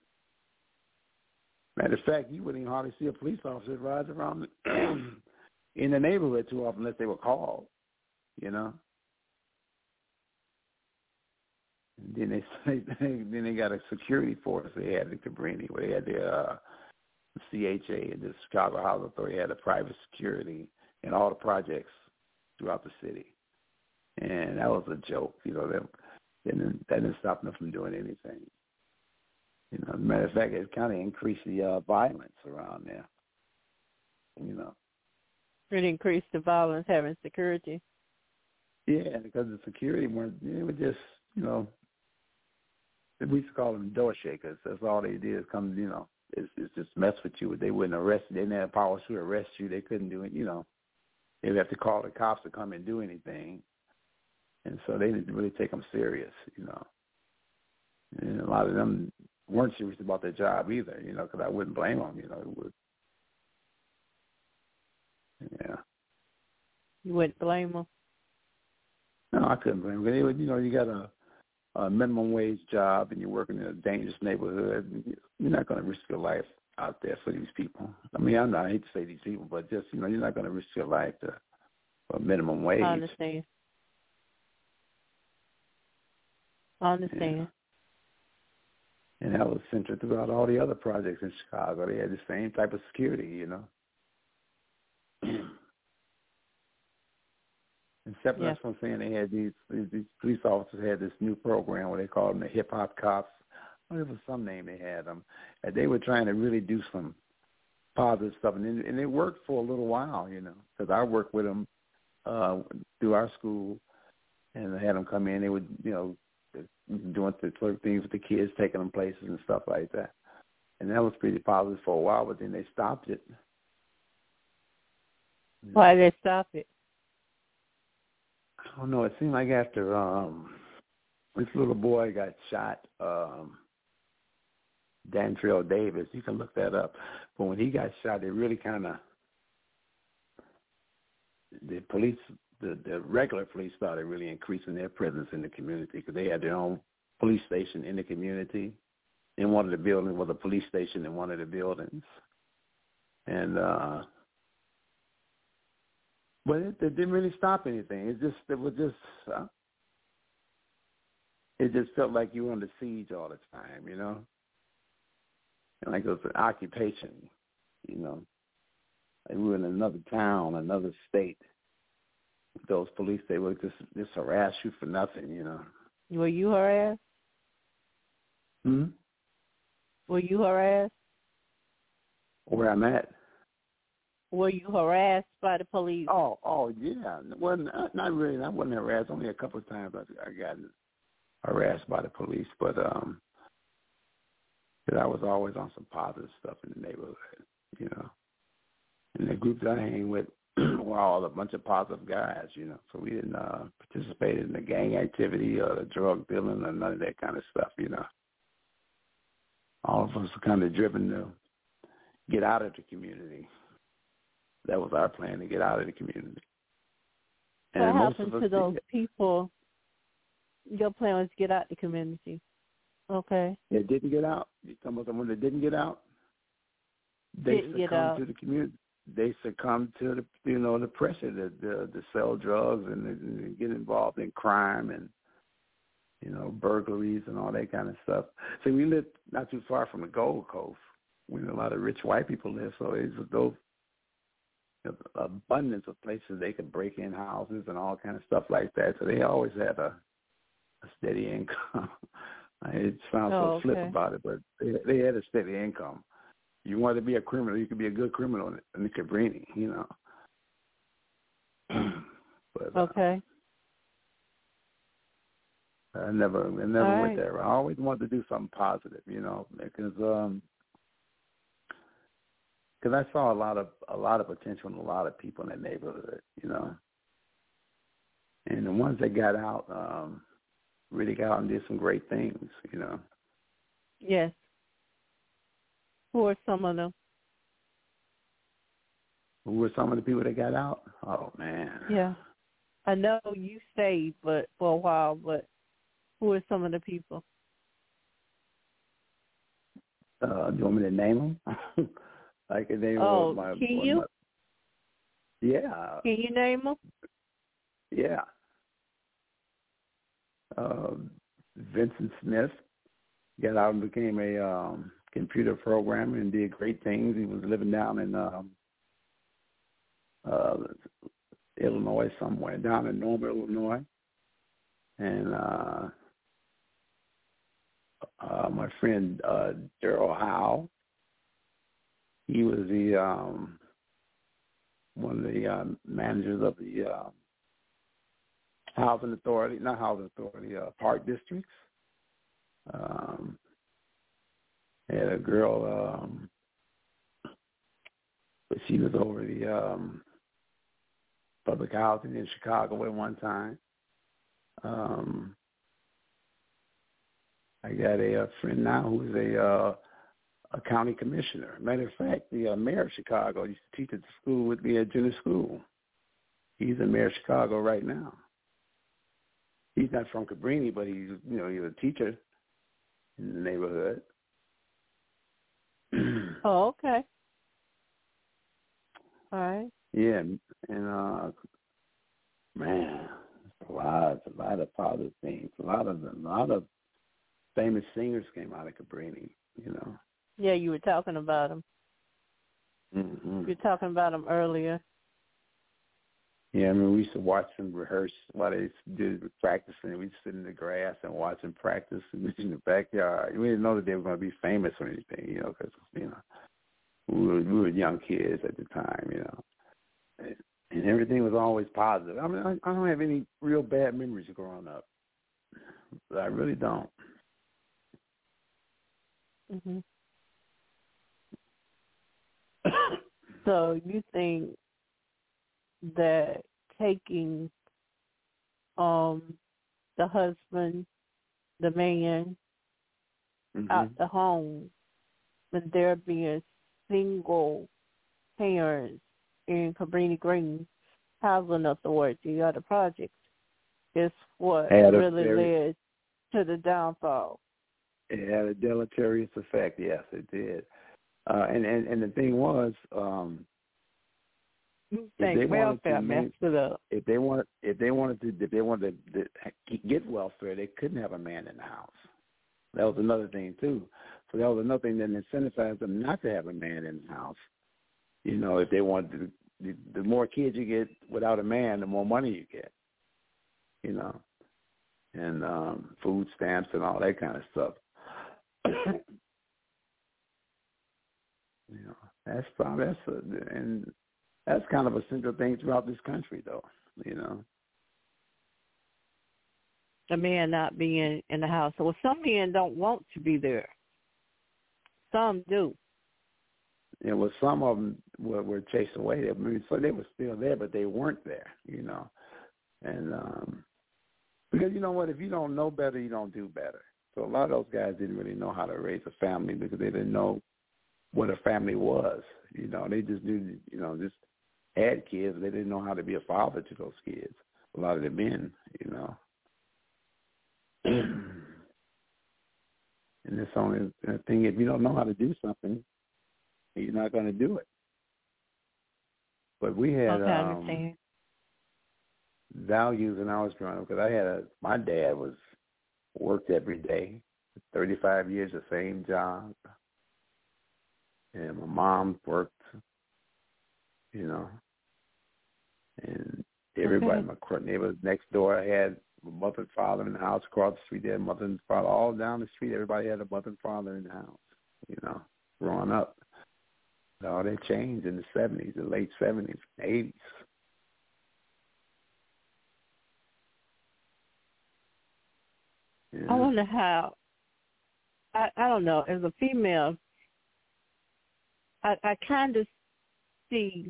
Matter of fact, you wouldn't even hardly see a police officer ride around in the neighborhood too often unless they were called, you know. And then they got a security force they had in Cabrini, where they had the CHA and the Chicago Housing Authority had a private security in all the projects throughout the city. And that was a joke, that didn't stop them from doing anything. As a matter of fact, it kind of increased the violence around there. It increased the violence having security. Yeah, because the security they were just, we used to call them door shakers. That's all they did is come, it's just mess with you. They wouldn't arrest you. They didn't have power to arrest you. They couldn't do it, They would have to call the cops to come and do anything. And so they didn't really take them serious, And a lot of them weren't serious about their job either, because I wouldn't blame them, It would. Yeah. You wouldn't blame them? No, I couldn't blame them. They would, you got a minimum wage job and you're working in a dangerous neighborhood. You're not going to risk your life out there for these people. I mean, I hate to say these people, but just, you're not going to risk your life for minimum wage. I understand. Yeah. And that was centered throughout all the other projects in Chicago. They had the same type of security, Except that's what I'm saying. They had these police officers had this new program where they called them the hip hop cops. There was some name they had them, and they were trying to really do some positive stuff, and it worked for a little while, because I worked with them through our school, and I had them come in. They would, doing the sort of things with the kids, taking them places and stuff like that, and that was pretty positive for a while. But then they stopped it. Why did they stop it? I don't know. It seemed like after this little boy got shot, Dantrell Davis, you can look that up. But when he got shot, it really kind of, the police, the regular police started really increasing their presence in the community because they had their own police station in the community. In one of the buildings was a police station in one of the buildings. And, but it didn't really stop anything. It just felt like you were under siege all the time, And like it was an occupation, Like we were in another town, another state. Those police, they would just harass you for nothing, Were you harassed? Were you harassed? Where I'm at? Were you harassed by the police? Oh, yeah. Well, not really. I wasn't harassed. Only a couple of times I got harassed by the police, but because I was always on some positive stuff in the neighborhood, And the group that I hang with were all a bunch of positive guys, So we didn't participate in the gang activity or the drug dealing or none of that kind of stuff, All of us were kind of driven to get out of the community. That was our plan, to get out of the community. And what most happened of us to those people? Your plan was to get out the community. Okay. They didn't get out. Some of them, when they didn't get out, they succumbed to the community. They succumbed to the pressure to sell drugs and get involved in crime and burglaries and all that kind of stuff. So we lived not too far from the Gold Coast, where a lot of rich white people live. So it's those abundance of places they could break in houses and all kind of stuff like that. So they always had a steady income. It sounds so flip about it, but they had a steady income. You wanted to be a criminal, you could be a good criminal in the Cabrini, But, okay. I never went there. I always wanted to do something positive, because I saw a lot of potential in a lot of people in that neighborhood, And the ones that got out really got out and did some great things, Yes. Who are some of them? Who were some of the people that got out? Oh, man. Yeah. I know you stayed for a while, but who are some of the people? Do you want me to name them? I can name them. Can you? Yeah. Can you name them? Yeah. Vincent Smith. Got out and became a computer programmer and did great things. He was living down in Illinois somewhere, down in Normal, Illinois. And my friend Daryl Howe, he was the one of the managers of the Park districts. Had a girl, but she was over the public housing in Chicago at one time. I got a friend now who's a county commissioner. Matter of fact, the mayor of Chicago used to teach at the school with me at junior school. He's the mayor of Chicago right now. He's not from Cabrini, but he's a teacher in the neighborhood. Oh, okay. All right. Yeah, and man, a lot of positive things. A lot of famous singers came out of Cabrini. Yeah, you were talking about them. Mm-hmm. You were talking about them earlier. Yeah, I mean, we used to watch them rehearse while they did practicing. We'd sit in the grass and watch them practice in the backyard. We didn't know that they were going to be famous or anything, because we were young kids at the time, and everything was always positive. I mean, I don't have any real bad memories of growing up. I really don't. Mhm. So you think that taking the husband, the man, out the home, when there being single parents in Cabrini Green Housing Authority or the project is what really led to the downfall. It had a deleterious effect. Yes, it did. And the thing was, if they wanted to get welfare, they couldn't have a man in the house. That was another thing too. So that was another thing that incentivized them not to have a man in the house. If they wanted to, the more kids you get without a man, the more money you get. And food stamps and all that kind of stuff. That's kind of a central thing throughout this country, though. The man not being in the house. Well, some men don't want to be there. Some do. Yeah, well, some of them were chased away. I mean, so they were still there, but they weren't there. And because you know what, if you don't know better, you don't do better. So a lot of those guys didn't really know how to raise a family because they didn't know what a family was. They just knew, just had kids. They didn't know how to be a father to those kids. A lot of the men, And it's only a thing, if you don't know how to do something, you're not going to do it. But we had values when I was growing up, because my dad worked every day, 35 years, the same job. And my mom worked, and everybody, my neighbors next door, I had my mother and father in the house. Across the street, they had mother and father. All down the street, everybody had a mother and father in the house, growing up. All that changed in the 70s, the late 70s, 80s. Yeah. I wonder how, I don't know, as a female, I kind of see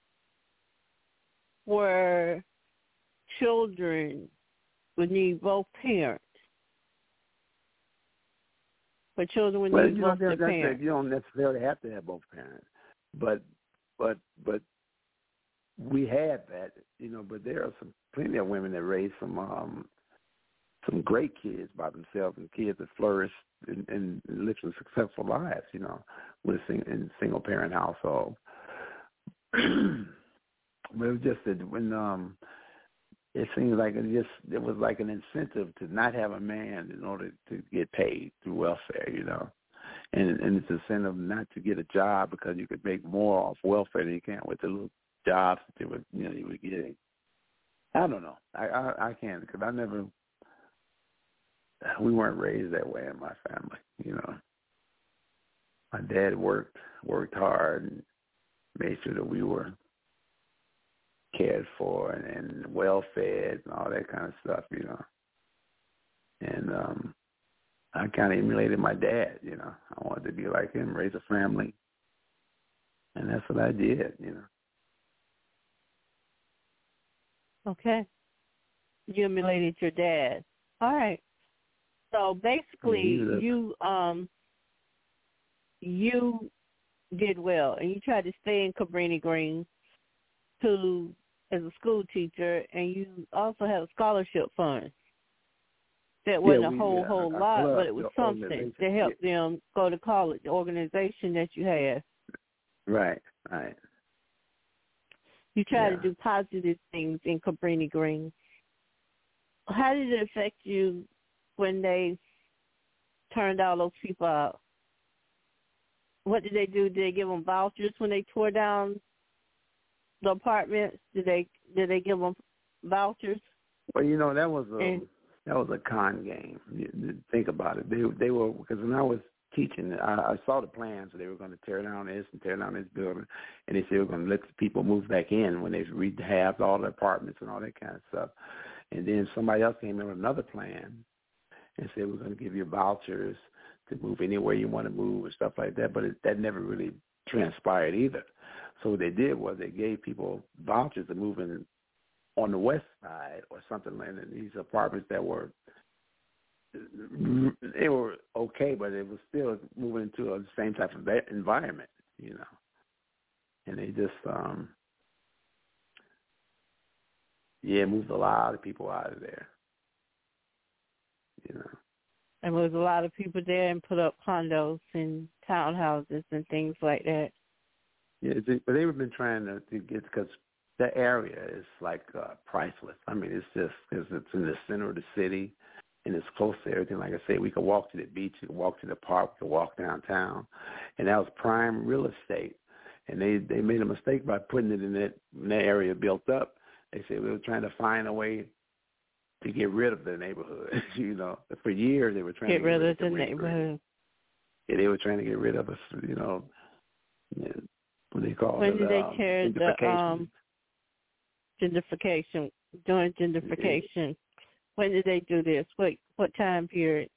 where children would need both parents. For children would need both their parents. You don't necessarily have to have both parents, but we had that, But there are plenty of women that raise some great kids by themselves, and kids that flourish and live some successful lives, in single parent household. But it was just that when it seems like it was like an incentive to not have a man in order to get paid through welfare, you know. And it's an incentive not to get a job because you could make more off welfare than you can with the little jobs that you were getting. I don't know. I can't, because we weren't raised that way in my family, you know. My dad worked hard and made sure that we were cared for and well fed and all that kind of stuff, you know. And I kind of emulated my dad, you know. I wanted to be like him, raise a family, and that's what I did, you know. Okay. You emulated your dad. All right. So basically, you did well, and you tried to stay in Cabrini Green as a school teacher, and you also had a scholarship fund. That wasn't a whole lot, but it was something to help them go to college, the organization that you had. Right. You tried to do positive things in Cabrini Green. How did it affect you when they turned all those people out? What did they do? Did they give them vouchers when they tore down the apartments? Did they give them vouchers? Well, you know, that was a con game. Think about it. They were, because when I was teaching, I saw the plans. So they were going to tear down this and tear down this building, and they said they were going to let the people move back in when they rehabbed all the apartments and all that kind of stuff. And then somebody else came in with another plan and said, we're going to give you vouchers to move anywhere you want to move and stuff like that. But that never really transpired either. So what they did was they gave people vouchers to move in on the west side or something like that. These apartments that were okay, but it was still moving into the same type of environment, you know. And they just, moved a lot of people out of there, you know. And there was a lot of people there and put up condos and townhouses and things like that. Yeah, but they've been trying to get, because the area is like priceless. I mean, it's just, because it's in the center of the city and it's close to everything. Like I said, we could walk to the beach, we could walk to the park, we could walk downtown. And that was prime real estate. And they made a mistake by putting it in that area built up. They said we were trying to find a way to get rid of the neighborhood. You know, for years they were trying to get rid of the neighborhood. Yeah, they were trying to get rid of us. You know, what do they call it? When did they tear the gentrification? During gentrification, when did they do this? What time period?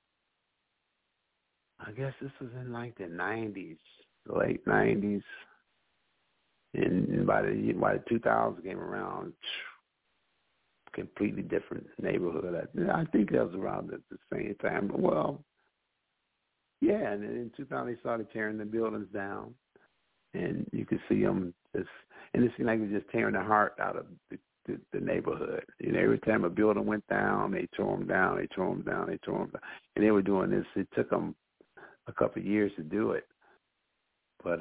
I guess this was in like the 90s, the late 90s. And by the 2000s came around, completely different neighborhood. I think that was around the same time. But, well, yeah, and then in 2000 they started tearing the buildings down. And you could see them just, and it seemed like they were just tearing the heart out of the neighborhood. You know, every time a building went down, they tore them down, they tore them down, they tore them down. And they were doing this. It took them a couple of years to do it. But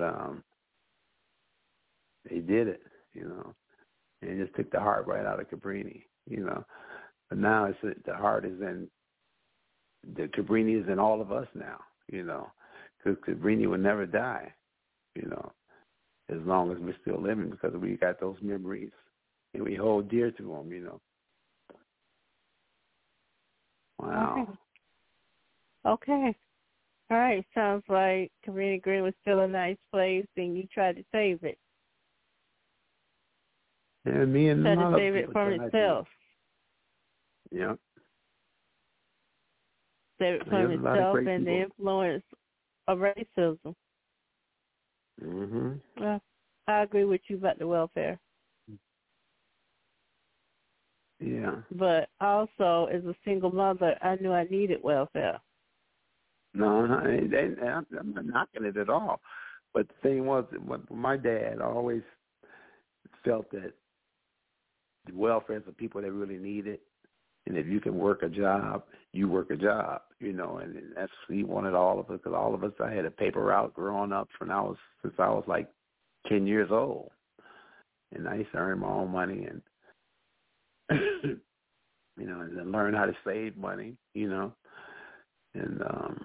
they did it, you know, and it just took the heart right out of Cabrini, you know. But now the heart is in, the Cabrini is in all of us now, you know, because Cabrini will never die, you know, as long as we're still living, because we got those memories and we hold dear to them, you know. Wow. Okay. All right. Sounds like Cabrini Green was still a nice place, and you tried to save it. Yeah, me and tried to save it from itself. Yeah. Save it from itself and the influence of racism. Mm-hmm. Well, I agree with you about the welfare. Yeah. But also, as a single mother, I knew I needed welfare. No, I'm not knocking it at all. But the thing was, my dad always felt that the welfare is the people that really need it. And if you can work a job, you work a job, you know, and that's, he wanted all of us, because all of us, I had a paper route growing up since I was like 10 years old. And I used to earn my own money, and you know, and then learn how to save money, you know, and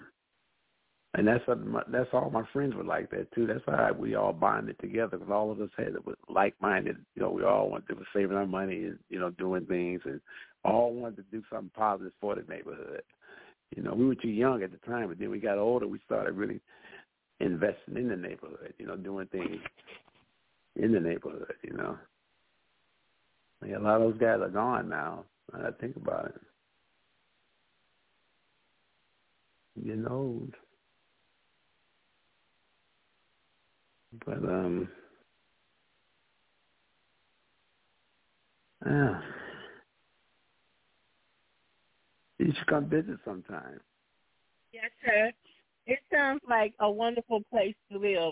that's all my friends were like that too. That's why we all bonded together, because all of us was like-minded. You know, we all wanted to be saving our money and, you know, doing things, and all wanted to do something positive for the neighborhood. You know, we were too young at the time, but then we got older. We started really investing in the neighborhood, you know, doing things in the neighborhood, you know. I mean, a lot of those guys are gone now. I think about it. Getting old. But, you should come visit sometime. Yes, sir. It sounds like a wonderful place to live.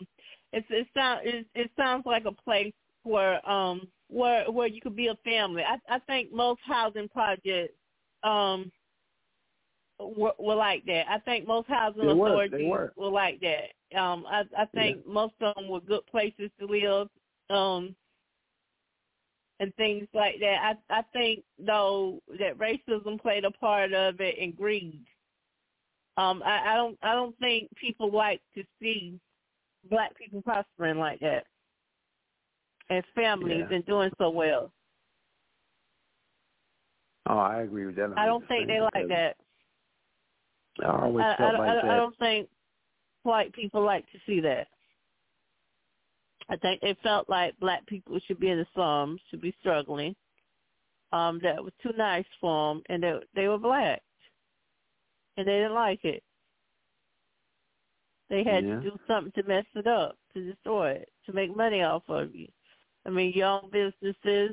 It sounds like a place where you could be a family. I think most housing projects were like that. I think most housing authorities were like that. I think most of them were good places to live, and things like that. I think though that racism played a part of it, and greed. I don't think people like to see black people prospering like that as families and doing so well. Oh, I agree with that. I don't think they like that. I always felt like that. I don't think white people like to see that. I think they felt like black people should be in the slums, should be struggling. That was too nice for them, and they were black, and they didn't like it. They had to do something to mess it up, to destroy it, to make money off of you. I mean, your own businesses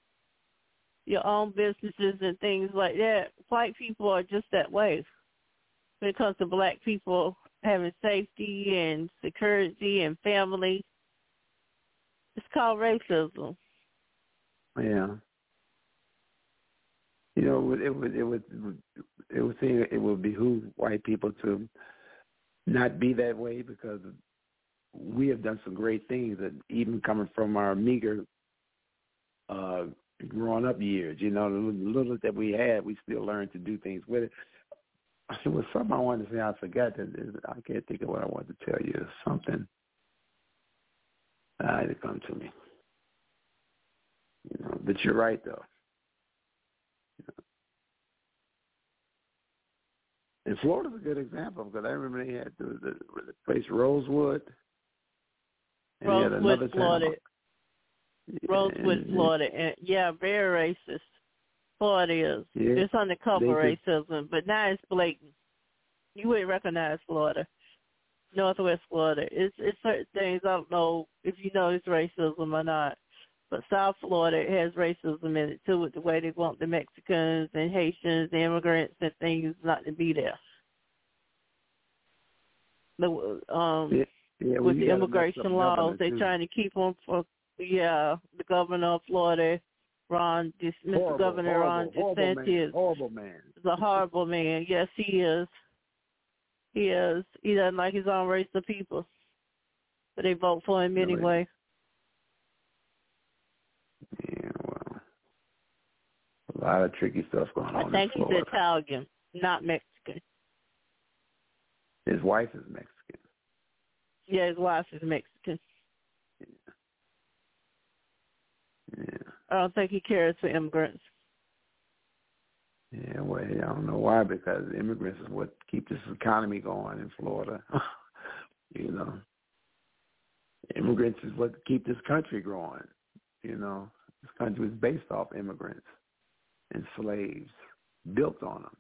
and things like that. White people are just that way. When it comes to black people having safety and security and family, it's called racism. Yeah. You know, it would behoove white people to not be that way, because we have done some great things, that even coming from our meager growing up years, you know, the little that we had, we still learned to do things with it. It was something I wanted to say. I forgot that. I can't think of what I wanted to tell you. Something. It come to me. You know, but you're right though. And Florida's a good example, because I remember they had the place Rosewood. And Rosewood, Florida. Rosewood, Florida. And, very racist. Florida is. Yeah, it's undercover racism, but now it's blatant. You wouldn't recognize Florida. Northwest Florida. It's certain things, I don't know if you know it's racism or not. But South Florida has racism in it, too, with the way they want the Mexicans and Haitians, the immigrants and things not to be there. With the immigration laws, they're trying to keep them for, the governor of Florida, Ron DeSantis. Horrible man. He's a horrible man. Yes, he is. He is. He doesn't like his own race of people. But they vote for him anyway. Yeah, well, a lot of tricky stuff going on. I think he's Italian, not Mexican. His wife is Mexican. Yeah, his wife is Mexican. Yeah. I don't think he cares for immigrants. Yeah, well, I don't know why, because immigrants is what keep this economy going in Florida. You know, immigrants is what keep this country growing. You know, this country was based off immigrants and slaves, built on them.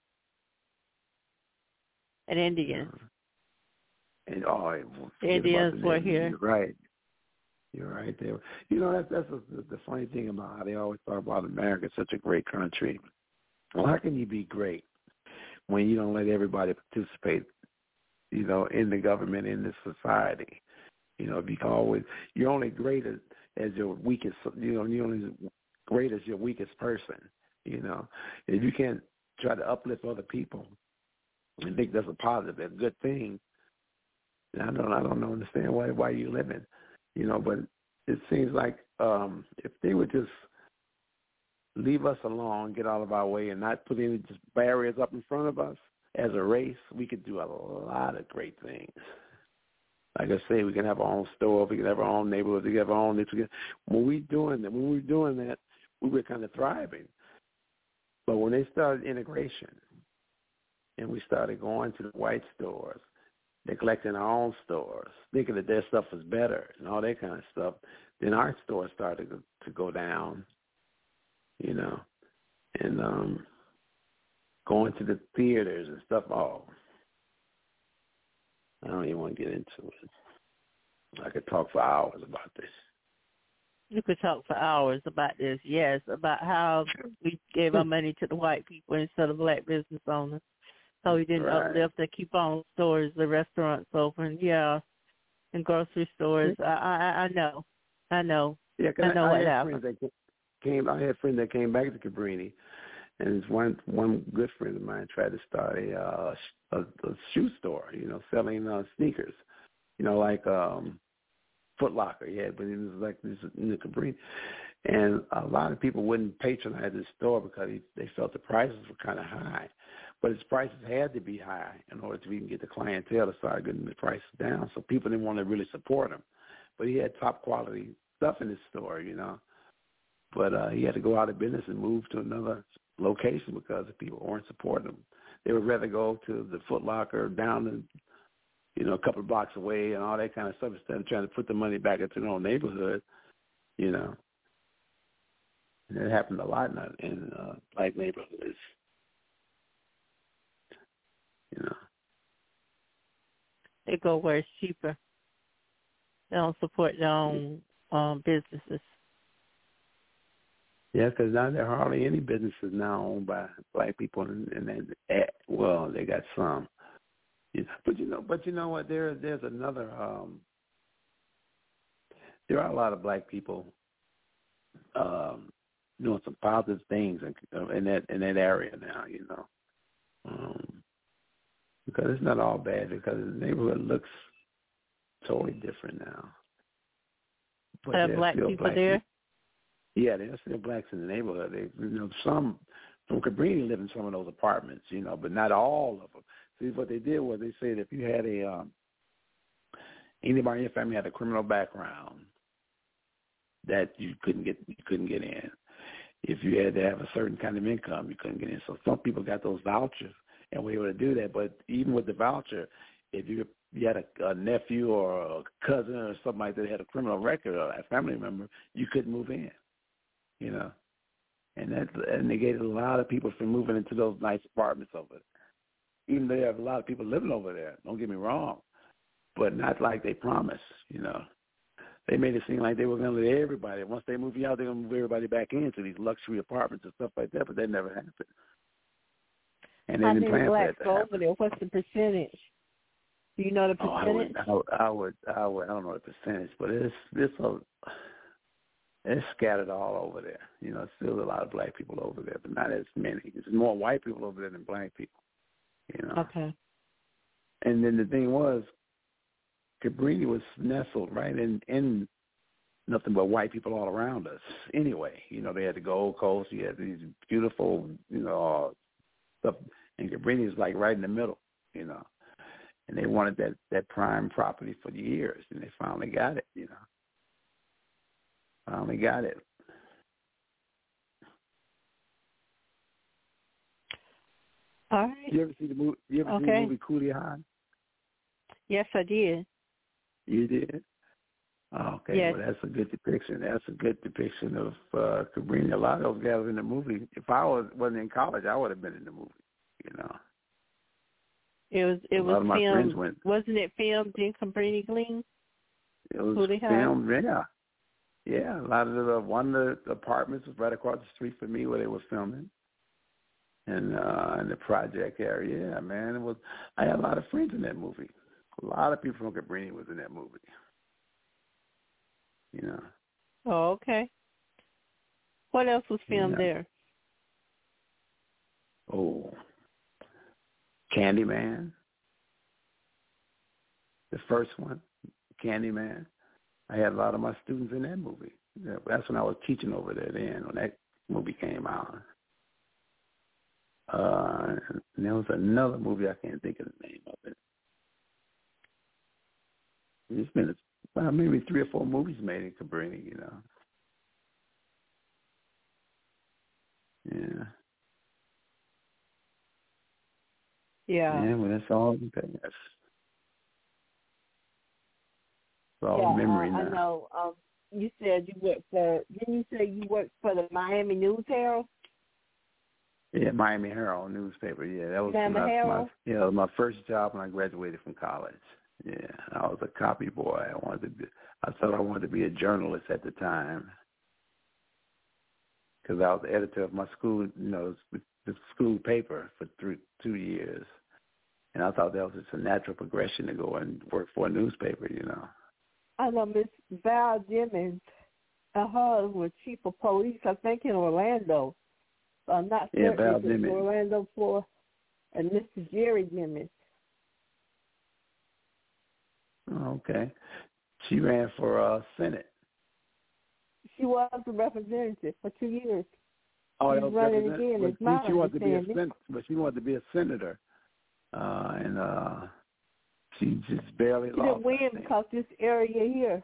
And Indians. And the Indians were here. You're right. You're right there. You know, that's the funny thing about how they always talk about America, it's such a great country. Well, how can you be great when you don't let everybody participate, you know, in the government, in the society? You know, you're only great as your weakest, you know, you're only great as your weakest person, you know. If you can't try to uplift other people and think that's a positive, a good thing, I don't understand why you're living, you know, but it seems like if they would just leave us alone, get out of our way, and not put any just barriers up in front of us, as a race, we could do a lot of great things. Like I say, we can have our own store, we can have our own neighborhood, we can have our own. When we were doing that, we were kind of thriving. But when they started integration, and we started going to the white stores, neglecting our own stores, thinking that their stuff was better and all that kind of stuff, then our stores started to go down, you know, and going to the theaters and stuff. Oh, I don't even want to get into it. I could talk for hours about this. You could talk for hours about this, yes, about how we gave our money to the white people instead of black business owners. So we didn't uplift the keep on stores, the restaurants open, yeah, and grocery stores. I know. Yeah, I know what happened. I had friends that came back to Cabrini, and one good friend of mine tried to start a shoe store, you know, selling sneakers, you know, like Foot Locker. Yeah, but it was like this in the Cabrini. And a lot of people wouldn't patronize his store because they felt the prices were kind of high. But his prices had to be high in order to even get the clientele to start getting the prices down. So people didn't want to really support him. But he had top quality stuff in his store, you know. But he had to go out of business and move to another location because the people weren't supporting him. They would rather go to the Foot Locker down a couple of blocks away and all that kind of stuff instead of trying to put the money back into their own neighborhood, you know. And it happened a lot in black neighborhoods, you know. They go where it's cheaper. They don't support their own businesses. Yeah, because now there are hardly any businesses now owned by black people, and they got some. But you know what? There's another. There are a lot of black people doing some positive things in that area now. You know, because it's not all bad because the neighborhood looks totally different now. But are black people there? Yeah, there's still blacks in the neighborhood. Some from Cabrini live in some of those apartments, you know, but not all of them. See, what they did was they said if you had anybody in your family had a criminal background, that you couldn't get in. If you had to have a certain kind of income, you couldn't get in. So some people got those vouchers and were able to do that. But even with the voucher, if you had a nephew or a cousin or somebody that had a criminal record or a family member, you couldn't move in. You know, and that negated a lot of people from moving into those nice apartments over there. Even though there are a lot of people living over there, don't get me wrong, but not like they promised, you know. They made it seem like they were going to let everybody, once they move you out, they're going to move everybody back into these luxury apartments and stuff like that, but that never happened. And they didn't plan for that to happen. Over there? What's the percentage? Do you know the percentage? I don't know the percentage, but it's scattered all over there. You know, still a lot of black people over there, but not as many. There's more white people over there than black people, you know. Okay. And then the thing was, Cabrini was nestled right in nothing but white people all around us anyway. You know, they had the Gold Coast. You had these beautiful, you know, stuff. And Cabrini is like right in the middle, you know. And they wanted that prime property for years, and they finally got it, you know. Finally got it. All right. You ever see the movie? See the movie Coolie High? Yes, I did. You did? Oh, okay. Yes. Well, that's a good depiction. That's a good depiction of Cabrini. A lot of those guys in the movie. If I wasn't in college, I would have been in the movie. You know. It was filmed. Wasn't it filmed in Cabrini Green? It was filmed. Yeah. Yeah, a lot of one of the apartments was right across the street from me where they were filming, and in the project area. Yeah, man, I had a lot of friends in that movie. A lot of people from Cabrini was in that movie. You know. Oh, okay. What else was filmed there? Oh, Candyman. The first one, Candyman. I had a lot of my students in that movie. Yeah, that's when I was teaching over there then, on that movie came out. And there was another movie, I can't think of the name of it. It's been maybe 3 or 4 movies made in Cabrini, you know. Yeah. Yeah. Yeah, well, that's all. That's all memory now. I know. You said you worked for, didn't you say you worked for the Miami News Herald? Yeah, Miami Herald newspaper. Yeah, that was my first job when I graduated from college. Yeah, I was a copy boy. I thought I wanted to be a journalist at the time because I was the editor of my school, you know, the school paper for 2 years, and I thought that was just a natural progression to go and work for a newspaper, you know. I know Miss Val Jennings, her was chief of police, I think, in Orlando. I'm not certain if it's Orlando for, and Mr. Jerry Jennings. Oh, okay. She ran for Senate. She was a representative for 2 years. Oh, she's running again. It's my understanding. But she wanted to be a senator, and she just barely lost. She didn't win because this area here.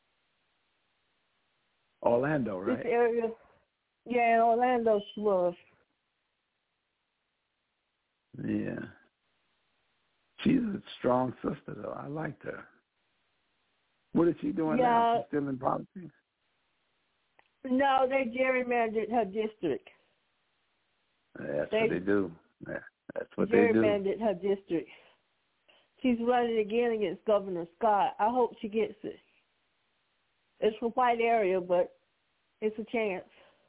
Orlando, right? This area, yeah, in Orlando she was. Yeah. She's a strong sister, though. I liked her. What is she doing now? She's still in politics? No, they gerrymandered her district. That's what they do. Yeah, that's what they do. Gerrymandered her district. She's running again against Governor Scott. I hope she gets it. It's a white area, but it's a chance.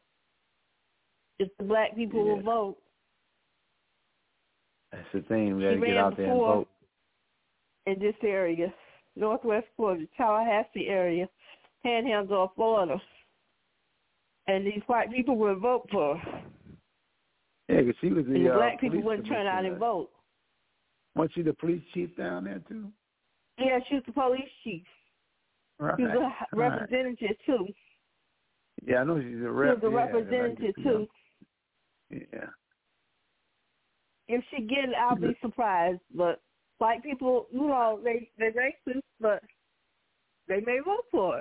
If the black people will vote. That's the thing. We got to get out there and vote. In this area, Northwest Florida, Tallahassee area, Panhandle of Florida. And these white people will vote for her. Yeah, because she was the black people wouldn't turn out and vote. Wasn't she the police chief down there, too? Yeah, she was the police chief. Right. She was a representative, too. Yeah, I know she's a rep. She was a representative, too. Yeah. If she get it, I'll be surprised. But white people, you know, they're racist, but they may vote for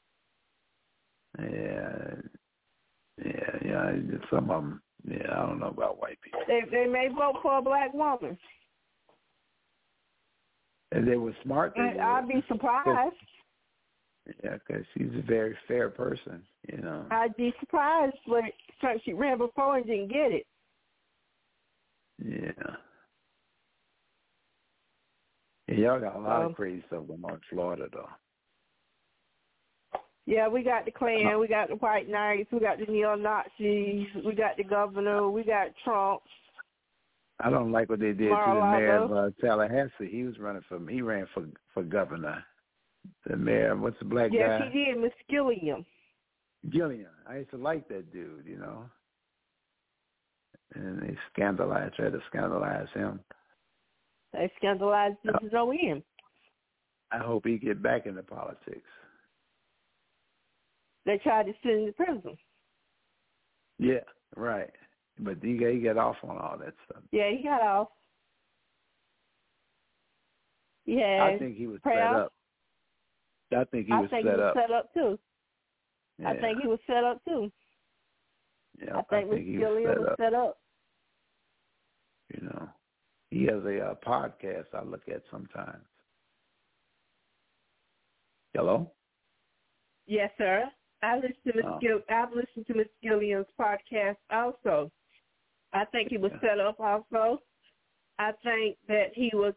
her. Yeah. Some of them. Yeah, I don't know about white people. They may vote for a black woman. And they were smart. I'd be surprised. Yeah, because she's a very fair person, you know. I'd be surprised, but she ran before and didn't get it. Yeah. Y'all got a lot of crazy stuff going on in Florida, though. Yeah, we got the Klan, we got the White Knights, we got the neo-Nazis, we got the governor, we got Trump. I don't like what they did to the mayor of Tallahassee. He ran for governor. The mayor, what's the black guy? Yes, he did, Miss Gilliam. Gilliam. I used to like that dude, you know. And they tried to scandalize him. They scandalized Mrs. O.M. I hope he get back into politics. They tried to send him to prison. Yeah, right. But he got off on all that stuff. Yeah, he got off. I think he was set up. I think he was set up too. Yeah. I think he was set up too. Yeah, I think Mr. Gilliam was set up. You know, he has a podcast I look at sometimes. Hello? Yes, sir. I've listened to Miss Gilliam's podcast also. I think he was set up also. I think that he was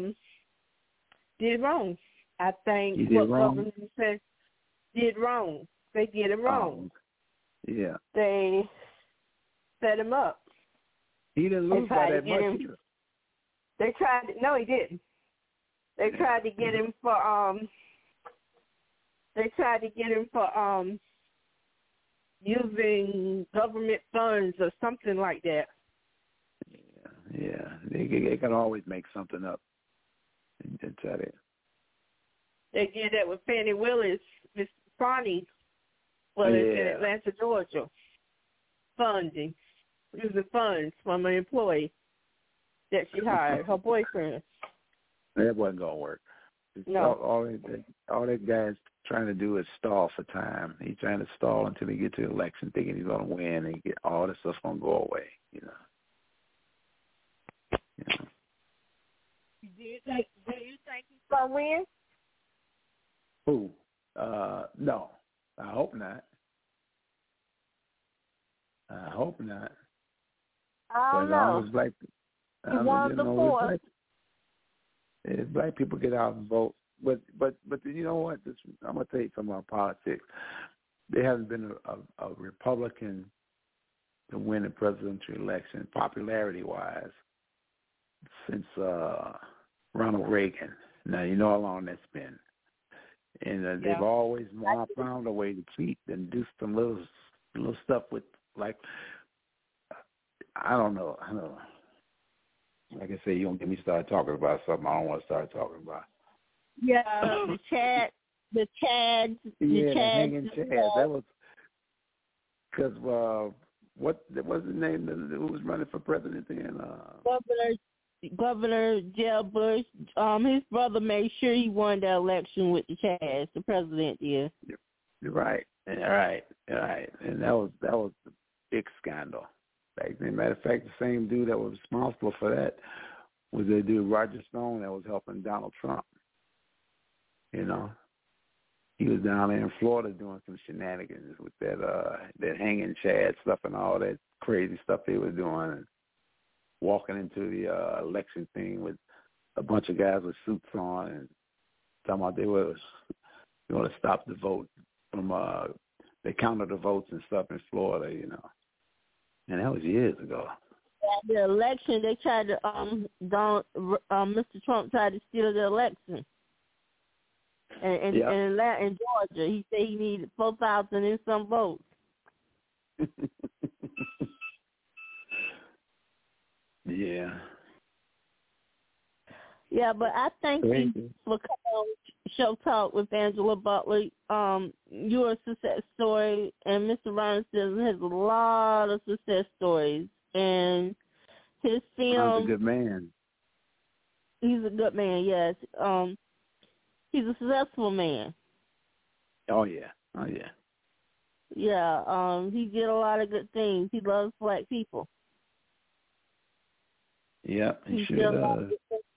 did wrong. I think what government said did wrong. They did him wrong. Yeah. They set him up. He didn't lose by that much either. They tried to, no, he didn't. They tried to get him for using government funds or something like that. Yeah. They can always make something up. They did that with Fannie Willis, Miss Bonnie Willis in Atlanta, Georgia. funding, using funds from an employee that she hired, her boyfriend. That wasn't gonna work. No. All that guy's trying to do is stall for time. He's trying to stall until he gets to the election, thinking he's gonna win, and get all this stuff's gonna go away. You know. Do you think he's gonna win? Who? No. I hope not. I don't know. As black, he won before. If black people get out and vote, but you know what? I'm gonna tell you something about politics. There hasn't been a Republican to win a presidential election, popularity-wise, since Ronald Reagan. Now you know how long that's been, and they've always found a way to cheat and do some little stuff with, like, I don't know. Like I say, you don't get me started talking about something I don't want to start talking about. Yeah, the Chad. The hanging Chad. That was because what was his name? Who was running for president then? Governor Jeb Bush. His brother made sure he won the election with the Chad, the president. Yeah. You're right. And that was the big scandal. As a matter of fact, the same dude that was responsible for that was the dude Roger Stone that was helping Donald Trump. You know, he was down there in Florida doing some shenanigans with that hanging Chad stuff and all that crazy stuff they were doing, and walking into the election thing with a bunch of guys with suits on and talking about they want to stop the vote from they counted the votes and stuff in Florida, you know. And that was years ago. The election, they tried to Mr. Trump tried to steal the election. And in Georgia, he said he needed 4,000 and some votes. Yeah. Yeah, but I thank you for coming on Show Talk with Angela Butler. You're a success story, and Mr. Ron Stillman has a lot of success stories. And his film... He's a good man. He's a good man, yes. He's a successful man. Oh, yeah. Yeah, he did a lot of good things. He loves black people. Yep, he sure does.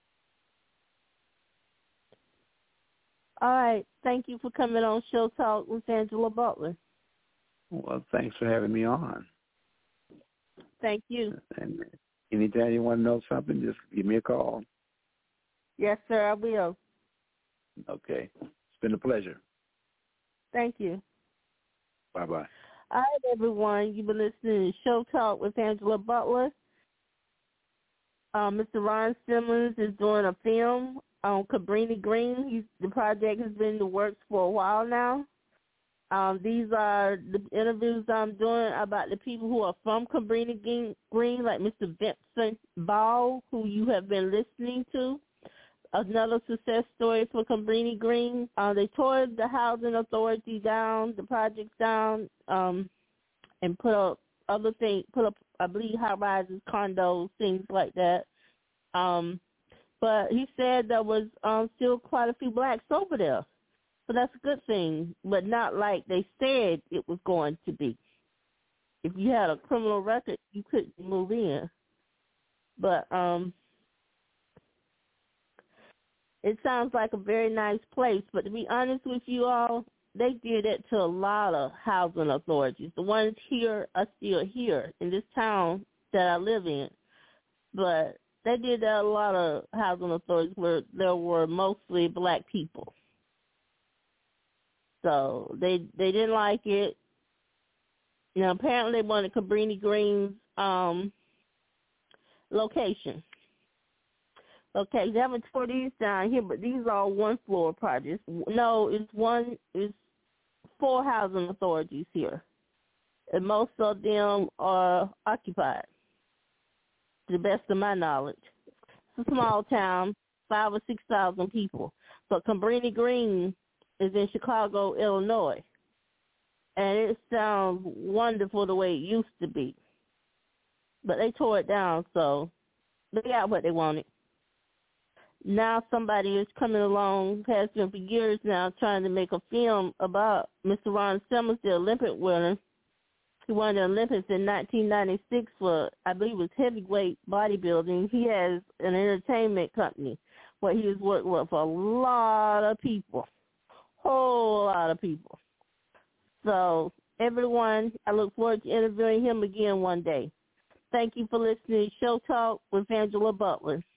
All right. Thank you for coming on Show Talk with Angela Butler. Well, thanks for having me on. Thank you. And anytime you want to know something, just give me a call. Yes, sir, I will. Okay. It's been a pleasure. Thank you. Bye-bye. All right, everyone. You've been listening to Show Talk with Angela Butler. Mr. Ron Simmons is doing a film on Cabrini Green. The project has been in the works for a while now. These are the interviews I'm doing about the people who are from Cabrini Green, like Mr. Vincent Ball, who you have been listening to. Another success story for Cabrini Green. They tore the housing authority down, the projects down, and put up other things, I believe, high-rises, condos, things like that. But he said there was still quite a few blacks over there. So that's a good thing, but not like they said it was going to be. If you had a criminal record, you couldn't move in. But it sounds like a very nice place. But to be honest with you all, they did that to a lot of housing authorities. The ones here are still here in this town that I live in. But they did that a lot of housing authorities where there were mostly black people. So they didn't like it. Now, apparently they wanted Cabrini Green's location. Okay, they haven't tore these down here, but these are all one-floor projects. No, it's 4 housing authorities here, and most of them are occupied, to the best of my knowledge. It's a small town, 5,000 or 6,000 people. But Cabrini Green is in Chicago, Illinois. and it sounds wonderful the way it used to be. But they tore it down, so they got what they wanted. Now somebody is coming along, has been for years now, trying to make a film about Mr. Ron Simmons, the Olympic winner. He won the Olympics in 1996 for, I believe it was heavyweight bodybuilding. He has an entertainment company where he has worked with a lot of people, whole lot of people. So, everyone, I look forward to interviewing him again one day. Thank you for listening to Show Talk with Angela Butler.